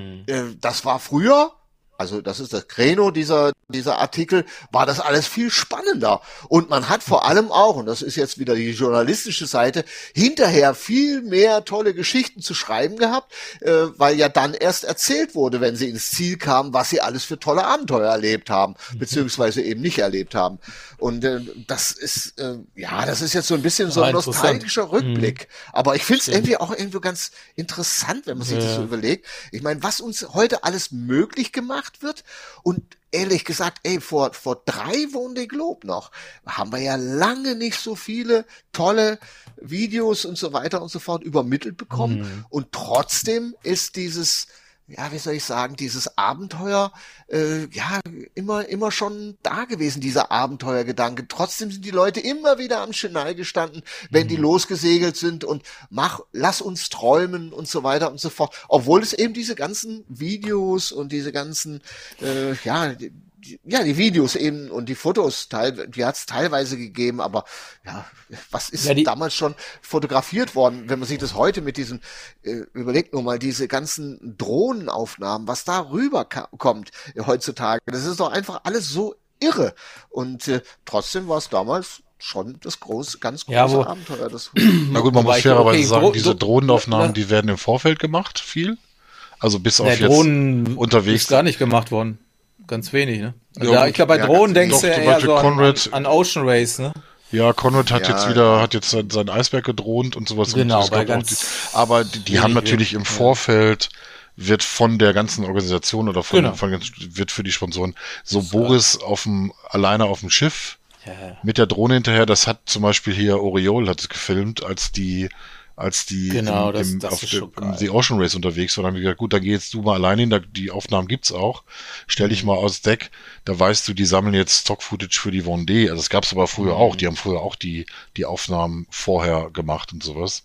das war früher, also das ist das Credo dieser Artikel, war das alles viel spannender. Und man hat vor allem auch, und das ist jetzt wieder die journalistische Seite, hinterher viel mehr tolle Geschichten zu schreiben gehabt, weil ja dann erst erzählt wurde, wenn sie ins Ziel kamen, was sie alles für tolle Abenteuer erlebt haben, beziehungsweise eben nicht erlebt haben. Und das ist jetzt so ein bisschen so ein Interessant. nostalgischer Rückblick. Aber ich finde es irgendwie ganz interessant, wenn man sich das so überlegt. Ich meine, was uns heute alles möglich gemacht wird und ehrlich gesagt, vor 3 Vendée Globe noch haben wir ja lange nicht so viele tolle Videos und so weiter und so fort übermittelt bekommen und trotzdem ist dieses, ja, wie soll ich sagen, dieses Abenteuer, immer schon da gewesen, dieser Abenteuergedanke. Trotzdem sind die Leute immer wieder am Chenal gestanden, wenn die losgesegelt sind und lass uns träumen und so weiter und so fort. Obwohl es eben diese ganzen Videos und diese ganzen, die Videos eben und die Fotos, die hat es teilweise gegeben, aber ja, was ist damals schon fotografiert worden, wenn man sich das heute mit diesen, überlegt nur mal, diese ganzen Drohnenaufnahmen, was da rüber kommt heutzutage, das ist doch einfach alles so irre und trotzdem war es damals schon das ganz große Abenteuer. Na gut, man muss fairerweise sagen, diese Drohnenaufnahmen, die werden im Vorfeld gemacht, viel. Also bis auf jetzt Drohnen unterwegs. ist gar nicht gemacht worden. Ganz wenig, ne? Also Ja, ich glaube, bei Drohnen denkst doch, du ja zum eher Beispiel so Conrad- an Ocean Race, ne? Ja, Conrad hat jetzt sein Eisberg gedroht und sowas. Genau, und bei aber die haben natürlich im Vorfeld, wird von der ganzen Organisation oder wird für die Sponsoren Boris alleine auf dem Schiff mit der Drohne hinterher, das hat zum Beispiel hier Oriol hat es gefilmt, als die Genau, das auf ist schon geil. The Ocean Race unterwegs waren, haben wir gesagt, gut, dann geh jetzt du mal alleine hin, die Aufnahmen gibt's auch, stell dich mal aufs Deck, da weißt du, die sammeln jetzt Stock-Footage für die Vendée, also das gab's aber früher auch, die haben früher auch die Aufnahmen vorher gemacht und sowas.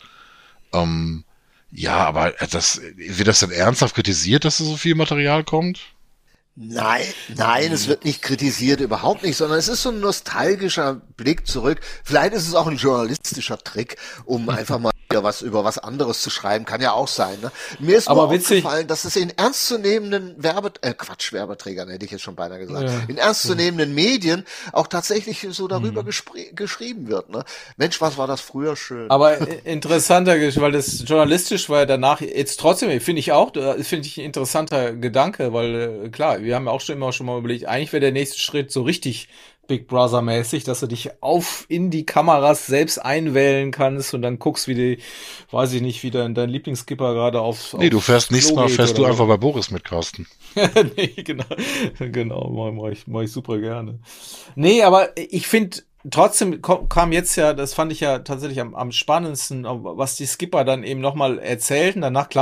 Aber wird das denn ernsthaft kritisiert, dass da so viel Material kommt? Nein, es wird nicht kritisiert, überhaupt nicht, sondern es ist so ein nostalgischer Blick zurück. Vielleicht ist es auch ein journalistischer Trick, um einfach mal über was anderes zu schreiben, kann ja auch sein. Ne? Mir ist nur aufgefallen, dass es in ernstzunehmenden Werbeträgern, hätte ich jetzt schon beinahe gesagt, in ernstzunehmenden Medien auch tatsächlich so darüber geschrieben wird. Ne? Mensch, was war das früher schön. Aber interessanter, weil das journalistisch war danach jetzt trotzdem, finde ich ein interessanter Gedanke, weil klar, wir haben ja auch schon mal überlegt, eigentlich wäre der nächste Schritt so richtig Big Brother mäßig, dass du dich in die Kameras selbst einwählen kannst und dann guckst, wie dein Lieblingsskipper gerade Nee, du fährst nächstes Mal, fährst du einfach bei Boris mit, Carsten. Nee, genau, mach ich super gerne. Nee, aber ich finde, trotzdem kam jetzt ja, das fand ich ja tatsächlich am spannendsten, was die Skipper dann eben nochmal erzählten. Danach, klar,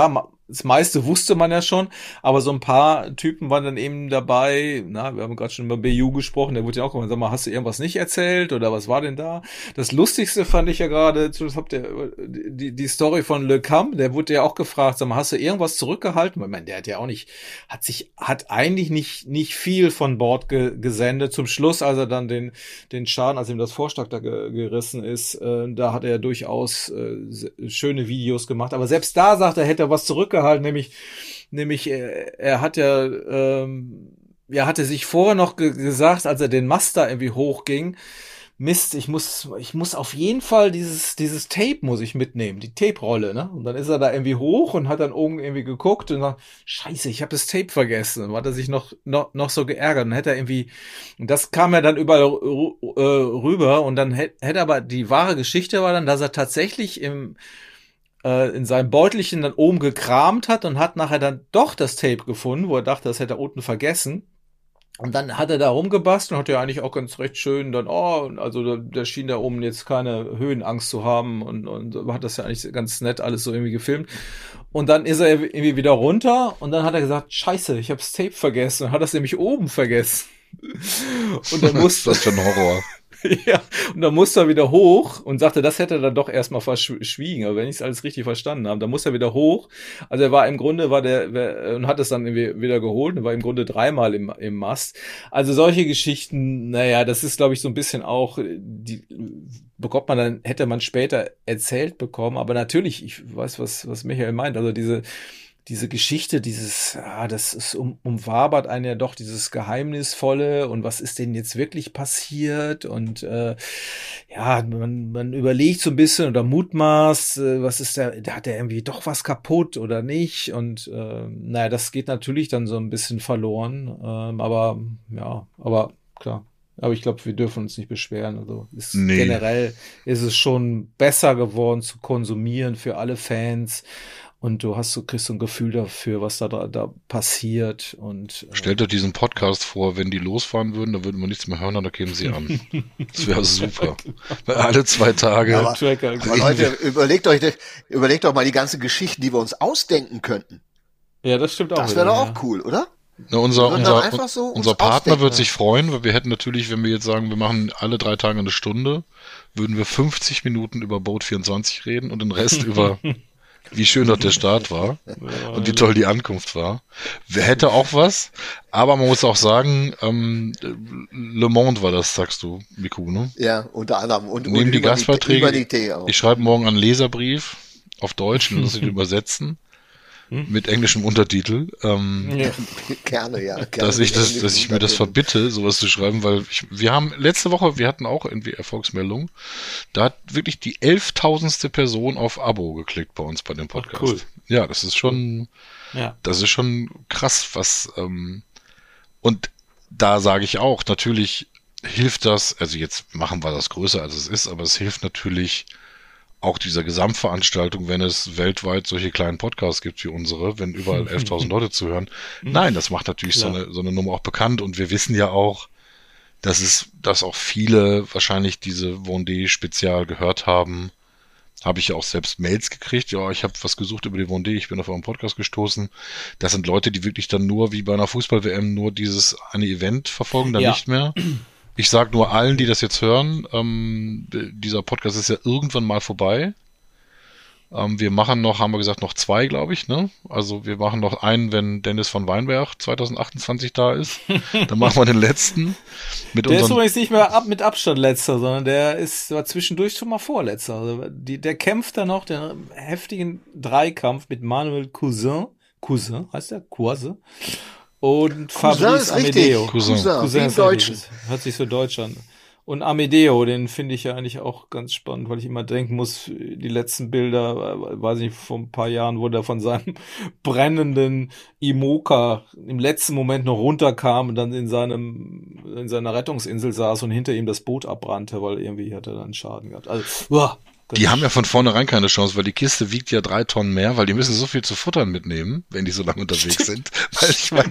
das meiste wusste man ja schon, aber so ein paar Typen waren dann eben dabei, wir haben gerade schon über BU gesprochen, der wurde ja auch gesagt, sag mal, hast du irgendwas nicht erzählt oder was war denn da? Das Lustigste fand ich ja gerade, die Story von Le Cam, der wurde ja auch gefragt, sag mal, hast du irgendwas zurückgehalten? Ich meine, der hat ja auch nicht, hat eigentlich nicht viel von Bord gesendet. Zum Schluss, als er dann den Schaden, als ihm das Vorschlag da gerissen ist, da hat er ja durchaus schöne Videos gemacht, aber selbst da sagt er, hätte er was zurückgehalten, nämlich er hat ja, hatte sich vorher noch gesagt, als er den Mast da irgendwie hochging, Mist, ich muss auf jeden Fall dieses Tape muss ich mitnehmen, die Tape-Rolle, ne? Und dann ist er da irgendwie hoch und hat dann oben irgendwie geguckt und sagt, Scheiße, ich habe das Tape vergessen. Und hat er sich noch so geärgert. Und hätte er irgendwie, und das kam ja dann überall rüber und dann hätte aber die wahre Geschichte war dann, dass er tatsächlich in seinem Beutelchen dann oben gekramt hat und hat nachher dann doch das Tape gefunden, wo er dachte, das hätte er unten vergessen. Und dann hat er da rumgebastelt und hat ja eigentlich auch ganz recht schön dann, also der schien da oben jetzt keine Höhenangst zu haben und hat das ja eigentlich ganz nett alles so irgendwie gefilmt. Und dann ist er irgendwie wieder runter und dann hat er gesagt, Scheiße, ich habe das Tape vergessen und hat das nämlich oben vergessen. Und dann musste das für ein Horror. Ja, und dann musste er wieder hoch und sagte, das hätte er dann doch erstmal verschwiegen, aber wenn ich es alles richtig verstanden habe, dann musste er wieder hoch. Also er war im Grunde, und hat es dann wieder geholt und war im Grunde 3-mal im Mast. Also solche Geschichten, das ist, glaube ich, so ein bisschen auch, die hätte man später erzählt bekommen, aber natürlich, ich weiß, was Michael meint, also diese Geschichte, das ist umwabert einen ja doch dieses Geheimnisvolle und was ist denn jetzt wirklich passiert und man überlegt so ein bisschen oder mutmaßt, was ist da hat er irgendwie doch was kaputt oder nicht und das geht natürlich dann so ein bisschen verloren, aber klar. Aber ich glaube, wir dürfen uns nicht beschweren. Also generell ist es schon besser geworden zu konsumieren für alle Fans. Und kriegst so ein Gefühl dafür, was da passiert. Und stellt euch diesen Podcast vor, wenn die losfahren würden, dann würden wir nichts mehr hören, dann kämen sie an. Das wäre super. Weil alle 2 Tage. Aber Leute, überlegt doch mal die ganzen Geschichten, die wir uns ausdenken könnten. Ja, das stimmt auch. Das wäre doch auch cool, oder? Na, unser Partner wird sich freuen, weil wir hätten natürlich, wenn wir jetzt sagen, wir machen alle 3 Tage eine Stunde, würden wir 50 Minuten über Boat 24 reden und den Rest über wie schön dort der Start war und wie toll die Ankunft war. Wer hätte auch was, aber man muss auch sagen, Le Monde war das, sagst du, Miku, ne? Ja, unter anderem. Und neben die Gastbeiträge, ich schreibe morgen einen Leserbrief auf Deutsch und lasse ihn übersetzen. Mit englischem Untertitel. Gerne. Dass ich mir das verbitte, sowas zu schreiben, weil wir haben letzte Woche, wir hatten auch irgendwie Erfolgsmeldungen, da hat wirklich die 11.000. Person auf Abo geklickt bei uns bei dem Podcast. Cool. Ja, das ist schon krass, was und da sage ich auch, natürlich hilft das, also jetzt machen wir das größer als es ist, aber es hilft natürlich auch dieser Gesamtveranstaltung, wenn es weltweit solche kleinen Podcasts gibt wie unsere, wenn überall 11.000 Leute zuhören. Nein, das macht natürlich so eine Nummer auch bekannt und wir wissen ja auch, dass auch viele wahrscheinlich diese Vendée-Spezial gehört haben. Habe ich ja auch selbst Mails gekriegt. Ja, ich habe was gesucht über die Vendée, ich bin auf euren Podcast gestoßen. Das sind Leute, die wirklich dann nur wie bei einer Fußball-WM nur dieses eine Event verfolgen, dann nicht mehr. Ich sage nur allen, die das jetzt hören, dieser Podcast ist ja irgendwann mal vorbei. Wir machen noch, haben wir gesagt, noch 2, glaube ich, ne? Also wir machen noch einen, wenn Dennis von Weinberg 2028 da ist. Dann machen wir den letzten. Der ist übrigens nicht mehr mit Abstand letzter, sondern war zwischendurch schon mal vorletzter. Also der kämpft da noch den heftigen Dreikampf mit Manuel Cousin heißt der? Cousin? Und Fabrice Amedeo. Cousin im Deutschen. Hört sich so deutsch an. Und Amedeo, den finde ich ja eigentlich auch ganz spannend, weil ich immer denken muss, die letzten Bilder, weiß ich, vor ein paar Jahren, wo der von seinem brennenden Imoca im letzten Moment noch runterkam und dann in seiner Rettungsinsel saß und hinter ihm das Boot abbrannte, weil irgendwie hat er dann Schaden gehabt. Also, die haben ja von vornherein keine Chance, weil die Kiste wiegt ja 3 Tonnen mehr, weil die müssen so viel zu futtern mitnehmen, wenn die so lange unterwegs sind. Weil ich meine,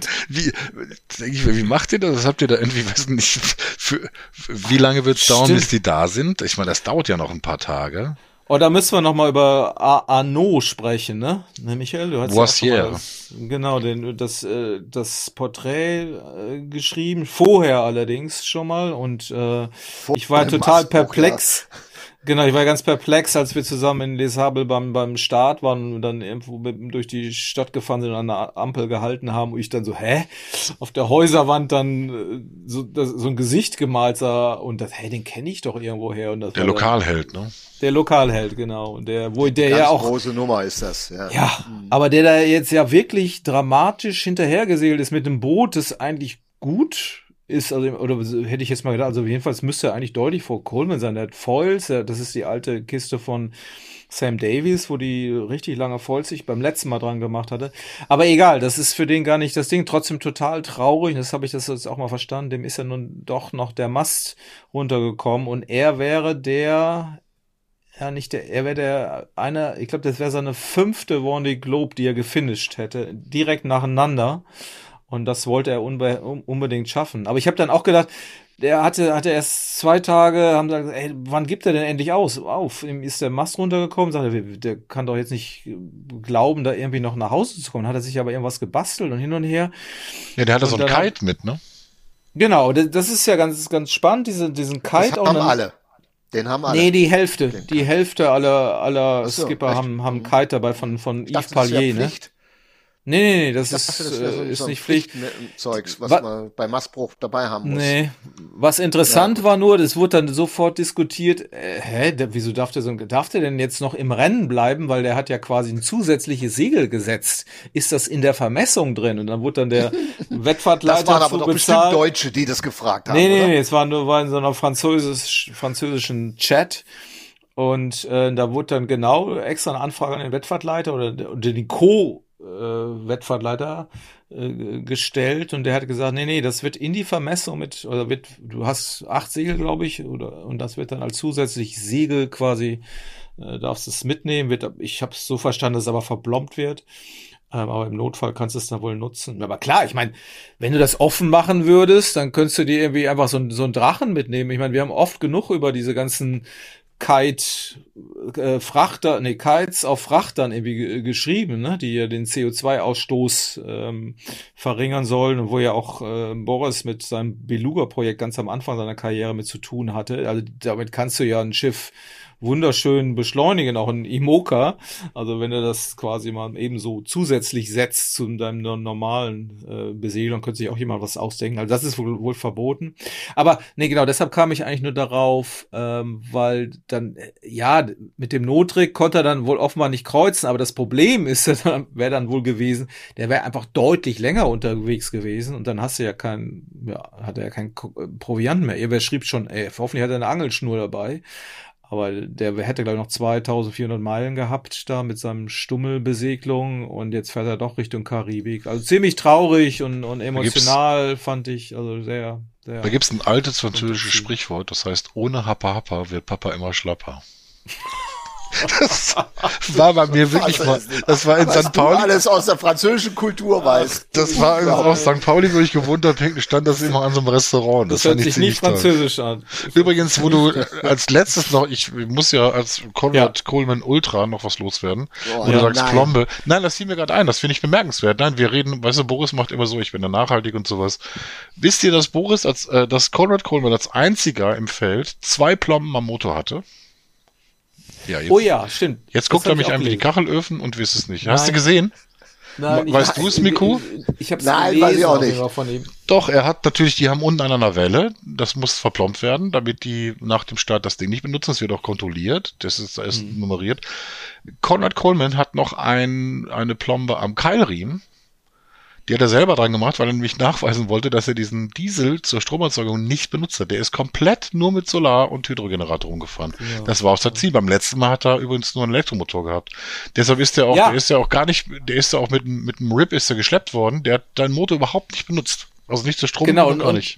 wie macht ihr das? Was habt ihr da irgendwie, weiß nicht, wie lange wird es dauern, bis die da sind? Ich meine, das dauert ja noch ein paar Tage. Oh, da müssen wir noch mal über Arnaud sprechen, ne? Ne, Michael, du hast Boissière. Genau, das Porträt geschrieben, vorher allerdings schon mal und ich war total perplex. Ja. Genau, ich war ganz perplex, als wir zusammen in Les Sables beim Start waren und dann irgendwo durch die Stadt gefahren sind und an der Ampel gehalten haben und ich dann so, auf der Häuserwand dann so ein Gesicht gemalt sah und das, den kenne ich doch irgendwo her. Und das der Lokalheld, ne? Der Lokalheld, genau. Und der ganz ja auch. Große Nummer ist das, ja. Ja, aber der da jetzt ja wirklich dramatisch hinterhergesegelt ist mit einem Boot, das eigentlich gut ist, also, oder hätte ich jetzt mal gedacht, also jedenfalls müsste er eigentlich deutlich vor Coleman sein. Der hat Foils, das ist die alte Kiste von Sam Davies, wo die richtig lange Foils sich beim letzten Mal dran gemacht hatte. Aber egal, das ist für den gar nicht das Ding. Trotzdem total traurig, das habe ich das jetzt auch mal verstanden, dem ist ja nun doch noch der Mast runtergekommen und er wäre ich glaube, das wäre seine 5. Vendée Globe, die er gefinisht hätte, direkt nacheinander. Und das wollte er unbedingt schaffen. Aber ich habe dann auch gedacht, der hatte erst 2 Tage, haben gesagt, wann gibt er denn endlich auf? Ihm ist der Mast runtergekommen, sagt er, der kann doch jetzt nicht glauben, da irgendwie noch nach Hause zu kommen. Hat er sich aber irgendwas gebastelt und hin und her. Ja, der hatte so einen Kite mit, ne? Genau, das ist ja ganz, ganz spannend, diesen Kite. Das haben alle. Den haben alle. Nee, die Hälfte aller Skipper haben Kite dabei von Yves Pallier, ne? Nee, das ist nicht Pflicht. Zeugs, was man bei Mastbruch dabei haben muss. Nee, was interessant war nur, das wurde dann sofort diskutiert, wieso darf der denn jetzt noch im Rennen bleiben, weil der hat ja quasi ein zusätzliches Segel gesetzt. Ist das in der Vermessung drin? Und dann wurde dann der Wettfahrtleiter das waren aber doch bestimmt Deutsche, die das gefragt haben, Nee, es war in so einer französischen Chat. Und da wurde dann genau extra eine Anfrage an den Wettfahrtleiter oder den Wettfahrtleiter gestellt und der hat gesagt, nee, das wird in die Vermessung du hast 8 Segel, glaube ich, und das wird dann als zusätzliches Segel quasi, darfst es mitnehmen, ich habe es so verstanden, dass es aber verblombt wird, aber im Notfall kannst du es dann wohl nutzen. Aber klar, ich meine, wenn du das offen machen würdest, dann könntest du dir irgendwie einfach so einen Drachen mitnehmen. Ich meine, wir haben oft genug über diese ganzen Kites auf Frachtern irgendwie geschrieben, ne, die ja den CO2-Ausstoß verringern sollen und wo ja auch Boris mit seinem Beluga-Projekt ganz am Anfang seiner Karriere mit zu tun hatte. Also damit kannst du ja ein Schiff wunderschön beschleunigen, auch ein IMOCA. Also wenn du das quasi mal eben so zusätzlich setzt zu deinem normalen Besegelung, könnte sich auch jemand was ausdenken. Also das ist wohl verboten. Aber nee, genau, deshalb kam ich eigentlich nur darauf, weil dann, mit dem Notrig konnte er dann wohl offenbar nicht kreuzen, aber das Problem wäre dann wohl gewesen, der wäre einfach deutlich länger unterwegs gewesen und dann hat er ja kein Proviant mehr. Wer schrieb schon, hoffentlich hat er eine Angelschnur dabei. Aber der hätte, glaube ich, noch 2400 Meilen gehabt da mit seinem Stummelbesegelung und jetzt fährt er doch Richtung Karibik. Also ziemlich traurig und emotional fand ich, also sehr, sehr. Da gibt's ein altes französisches Sprichwort, das heißt, ohne Happa Happa wird Papa immer schlapper. Das war bei mir wirklich mal, das war in St. Pauli. Alles aus der französischen Kultur weiß. Das war aus St. Pauli, wo ich gewohnt habe, stand das immer an so einem Restaurant. Das hört sich nicht französisch an. Übrigens, wo du als letztes noch, ich muss ja als Konrad Coleman Ultra noch was loswerden, wo du sagst Plombe. Nein, das fiel mir gerade ein, das finde ich bemerkenswert. Nein, wir reden, weißt du, Boris macht immer so, ich bin da nachhaltig und sowas. Wisst ihr, dass dass Konrad Coleman als einziger im Feld 2 Plomben am Motor hatte? Ja, oh ja, stimmt. Jetzt guckt er mich an wie die Kachelöfen und wisst es nicht. Nein. Hast du gesehen? Nein, weißt du es, Miku? Ich hab's gelesen, weiß ich auch nicht. Von ihm. Doch, er hat natürlich, die haben unten an einer Welle, das muss verplombt werden, damit die nach dem Start das Ding nicht benutzen, das wird auch kontrolliert, das ist nummeriert. Konrad Coleman hat noch eine Plombe am Keilriemen, die hat er selber dran gemacht, weil er nämlich nachweisen wollte, dass er diesen Diesel zur Stromerzeugung nicht benutzt hat. Der ist komplett nur mit Solar- und Hydrogenerator rumgefahren. Ja. Das war auch sein Ziel. Beim letzten Mal hat er übrigens nur einen Elektromotor gehabt. Deshalb ist der auch, der ist ja auch mit einem RIP ist er geschleppt worden. Der hat seinen Motor überhaupt nicht benutzt. Also nicht zur Strom und gar nicht.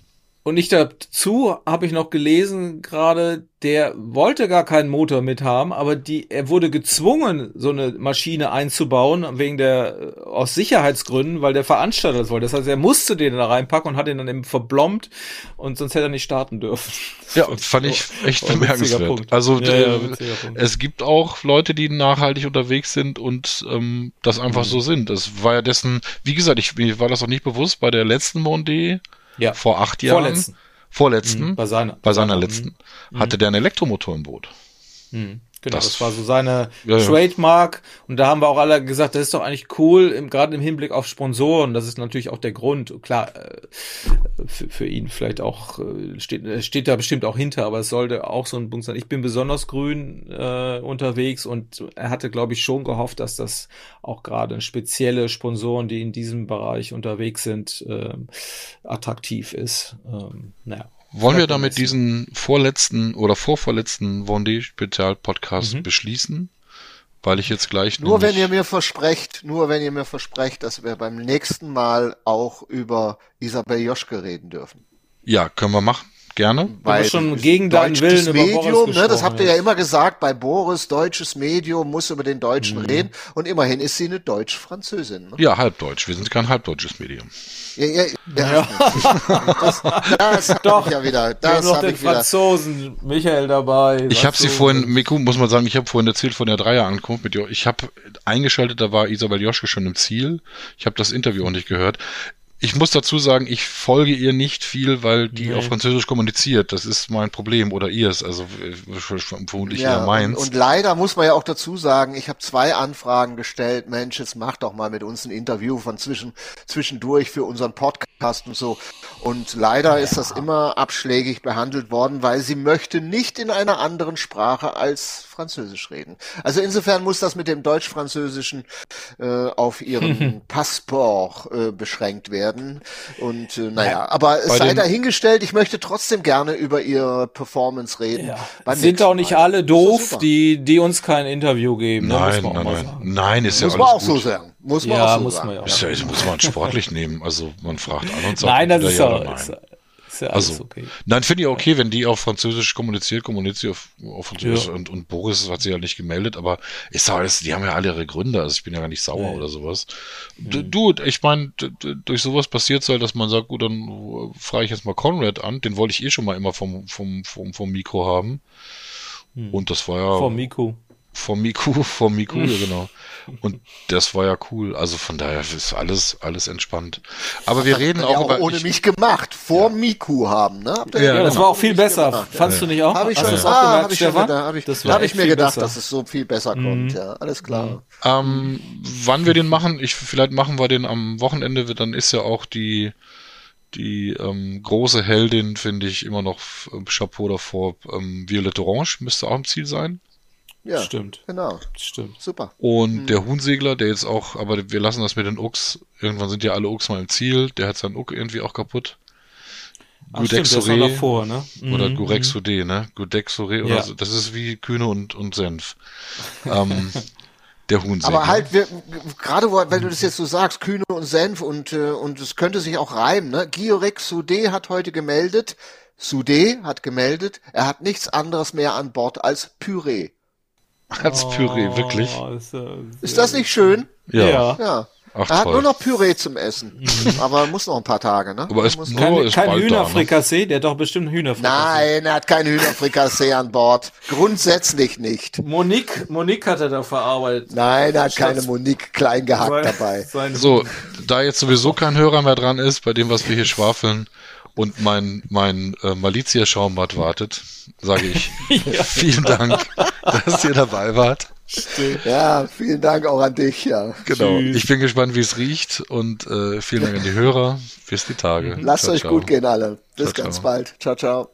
Und nicht dazu habe ich noch gelesen gerade, der wollte gar keinen Motor mit haben, aber er wurde gezwungen, so eine Maschine einzubauen, aus Sicherheitsgründen, weil der Veranstalter das wollte. Das heißt, er musste den da reinpacken und hat ihn dann eben verblombt und sonst hätte er nicht starten dürfen. Ja, fand ich echt bemerkenswert. Also es gibt auch Leute, die nachhaltig unterwegs sind und das einfach so sind. Das war ja dessen, wie gesagt, mir war das auch nicht bewusst bei der letzten Vendée. Ja. Vor 8 Jahren. Vorletzten. Bei seiner letzten. Hatte der einen Elektromotor im Boot. Genau, das war so seine Trademark. Und da haben wir auch alle gesagt, das ist doch eigentlich cool, gerade im Hinblick auf Sponsoren. Das ist natürlich auch der Grund. Klar, für ihn vielleicht auch, steht da bestimmt auch hinter, aber es sollte auch so ein Punkt sein. Ich bin besonders grün unterwegs und er hatte, glaube ich, schon gehofft, dass das auch gerade spezielle Sponsoren, die in diesem Bereich unterwegs sind, attraktiv ist. Wollen wir damit diesen vorvorletzten Vendée-Spezial-Podcast beschließen? Weil ich jetzt gleich Nur wenn ihr mir versprecht, dass wir beim nächsten Mal auch über Isabel Joschke reden dürfen. Ja, können wir machen. Gerne. Weil schon gegen deinen Willen über Medium, ne, das habt ihr ja immer gesagt, bei Boris, deutsches Medium, muss über den Deutschen reden. Und immerhin ist sie eine Deutsch-Französin. Ne? Ja, halbdeutsch. Wir sind kein halbdeutsches Medium. Ja. Das doch, ich ja wieder. Das habe ich wieder. Franzosen, Michael dabei. Ich habe sie vorhin, Miku, muss man sagen, ich habe vorhin erzählt von der Dreierankunft mit dir. Ich habe eingeschaltet, da war Isabel Joschke schon im Ziel. Ich habe das Interview auch nicht gehört. Ich muss dazu sagen, ich folge ihr nicht viel, weil die auf Französisch kommuniziert. Das ist mein Problem oder ihrs, also vermutlich eher meins. Und leider muss man ja auch dazu sagen, ich habe 2 Anfragen gestellt. Mensch, jetzt mach doch mal mit uns ein Interview von zwischendurch für unseren Podcast und so. Und leider ist das immer abschlägig behandelt worden, weil sie möchte nicht in einer anderen Sprache als Französisch reden. Also insofern muss das mit dem Deutsch-Französischen auf ihren Passport beschränkt werden. Und aber es sei dahingestellt, ich möchte trotzdem gerne über ihre Performance reden. Ja. Sind auch nicht alle doof, die uns kein Interview geben. Nein, ist ja alles gut. Muss man auch so sagen. Muss man auch so sagen. Muss man sportlich nehmen. Also man fragt an und sagt, nein, das ist ja alles okay. Nein, finde ich okay, wenn die auf Französisch kommuniziert sie auf Französisch und Boris hat sich ja nicht gemeldet, aber ist doch alles, die haben ja alle ihre Gründe, also ich bin ja gar nicht sauer oder sowas. Du, ich meine, durch sowas passiert es halt, dass man sagt, gut, dann frage ich jetzt mal Konrad an, den wollte ich schon mal immer vom Mikro haben. Und das war ja... Vom Miku, ja genau. Und das war ja cool. Also von daher ist alles entspannt. Aber wir reden auch über... ohne mich gemacht. Vor Miku haben, ne? Ja, das war auch viel besser. Fandst du nicht auch? Habe ich schon habe ich mir gedacht, dass es so viel besser kommt. Ja, alles klar. Wann wir den machen? Vielleicht machen wir den am Wochenende. Dann ist ja auch die große Heldin, finde ich, immer noch Chapeau davor. Violette Orange müsste auch im Ziel sein. Ja, stimmt. Genau. Stimmt. Super. Und der Huhnsegler, der jetzt auch, aber wir lassen das mit den Ucks. Irgendwann sind ja alle Ucks mal im Ziel. Der hat seinen Uck irgendwie auch kaputt. Gudexoré davor, ne? Oder Gurexodé, ne? Gudexoré oder so. Das ist wie Kühne und Senf. Der Huhnsegler. Aber halt, gerade weil du das jetzt so sagst, Kühne und Senf und es könnte sich auch reimen, ne? Gurexodé hat heute gemeldet, Soudé hat gemeldet, er hat nichts anderes mehr an Bord als Püree. Als Püree, wirklich. Ist das nicht schön? Ja. Ach, er hat nur noch Püree zum Essen. Aber muss noch ein paar Tage, ne? Aber kein Hühnerfrikassee? Der hat doch bestimmt Hühnerfrikassee. Nein, er hat kein Hühnerfrikassee an Bord. Grundsätzlich nicht. Monique hat er da verarbeitet. Nein, er hat keine Monique klein gehackt dabei. So, da jetzt sowieso kein Hörer mehr dran ist, bei dem, was wir hier schwafeln, und mein Malizia-Schaumbad wartet, sage ich vielen Dank, dass ihr dabei wart. Ja, vielen Dank auch an dich, ja. Genau. Tschüss. Ich bin gespannt, wie es riecht und vielen Dank an die Hörer. Bis die Tage. Lasst euch gut gehen, alle. Bis ganz bald. Ciao, ciao.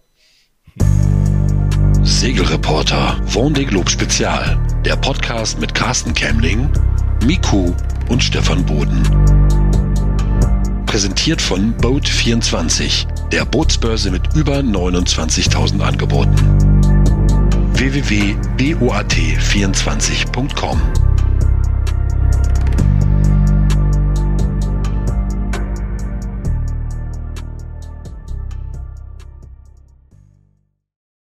Segelreporter Vendée Globe Spezial. Der Podcast mit Carsten Kämmling, Miku und Stefan Boden. Präsentiert von Boat24, der Bootsbörse mit über 29.000 Angeboten. www.boat24.com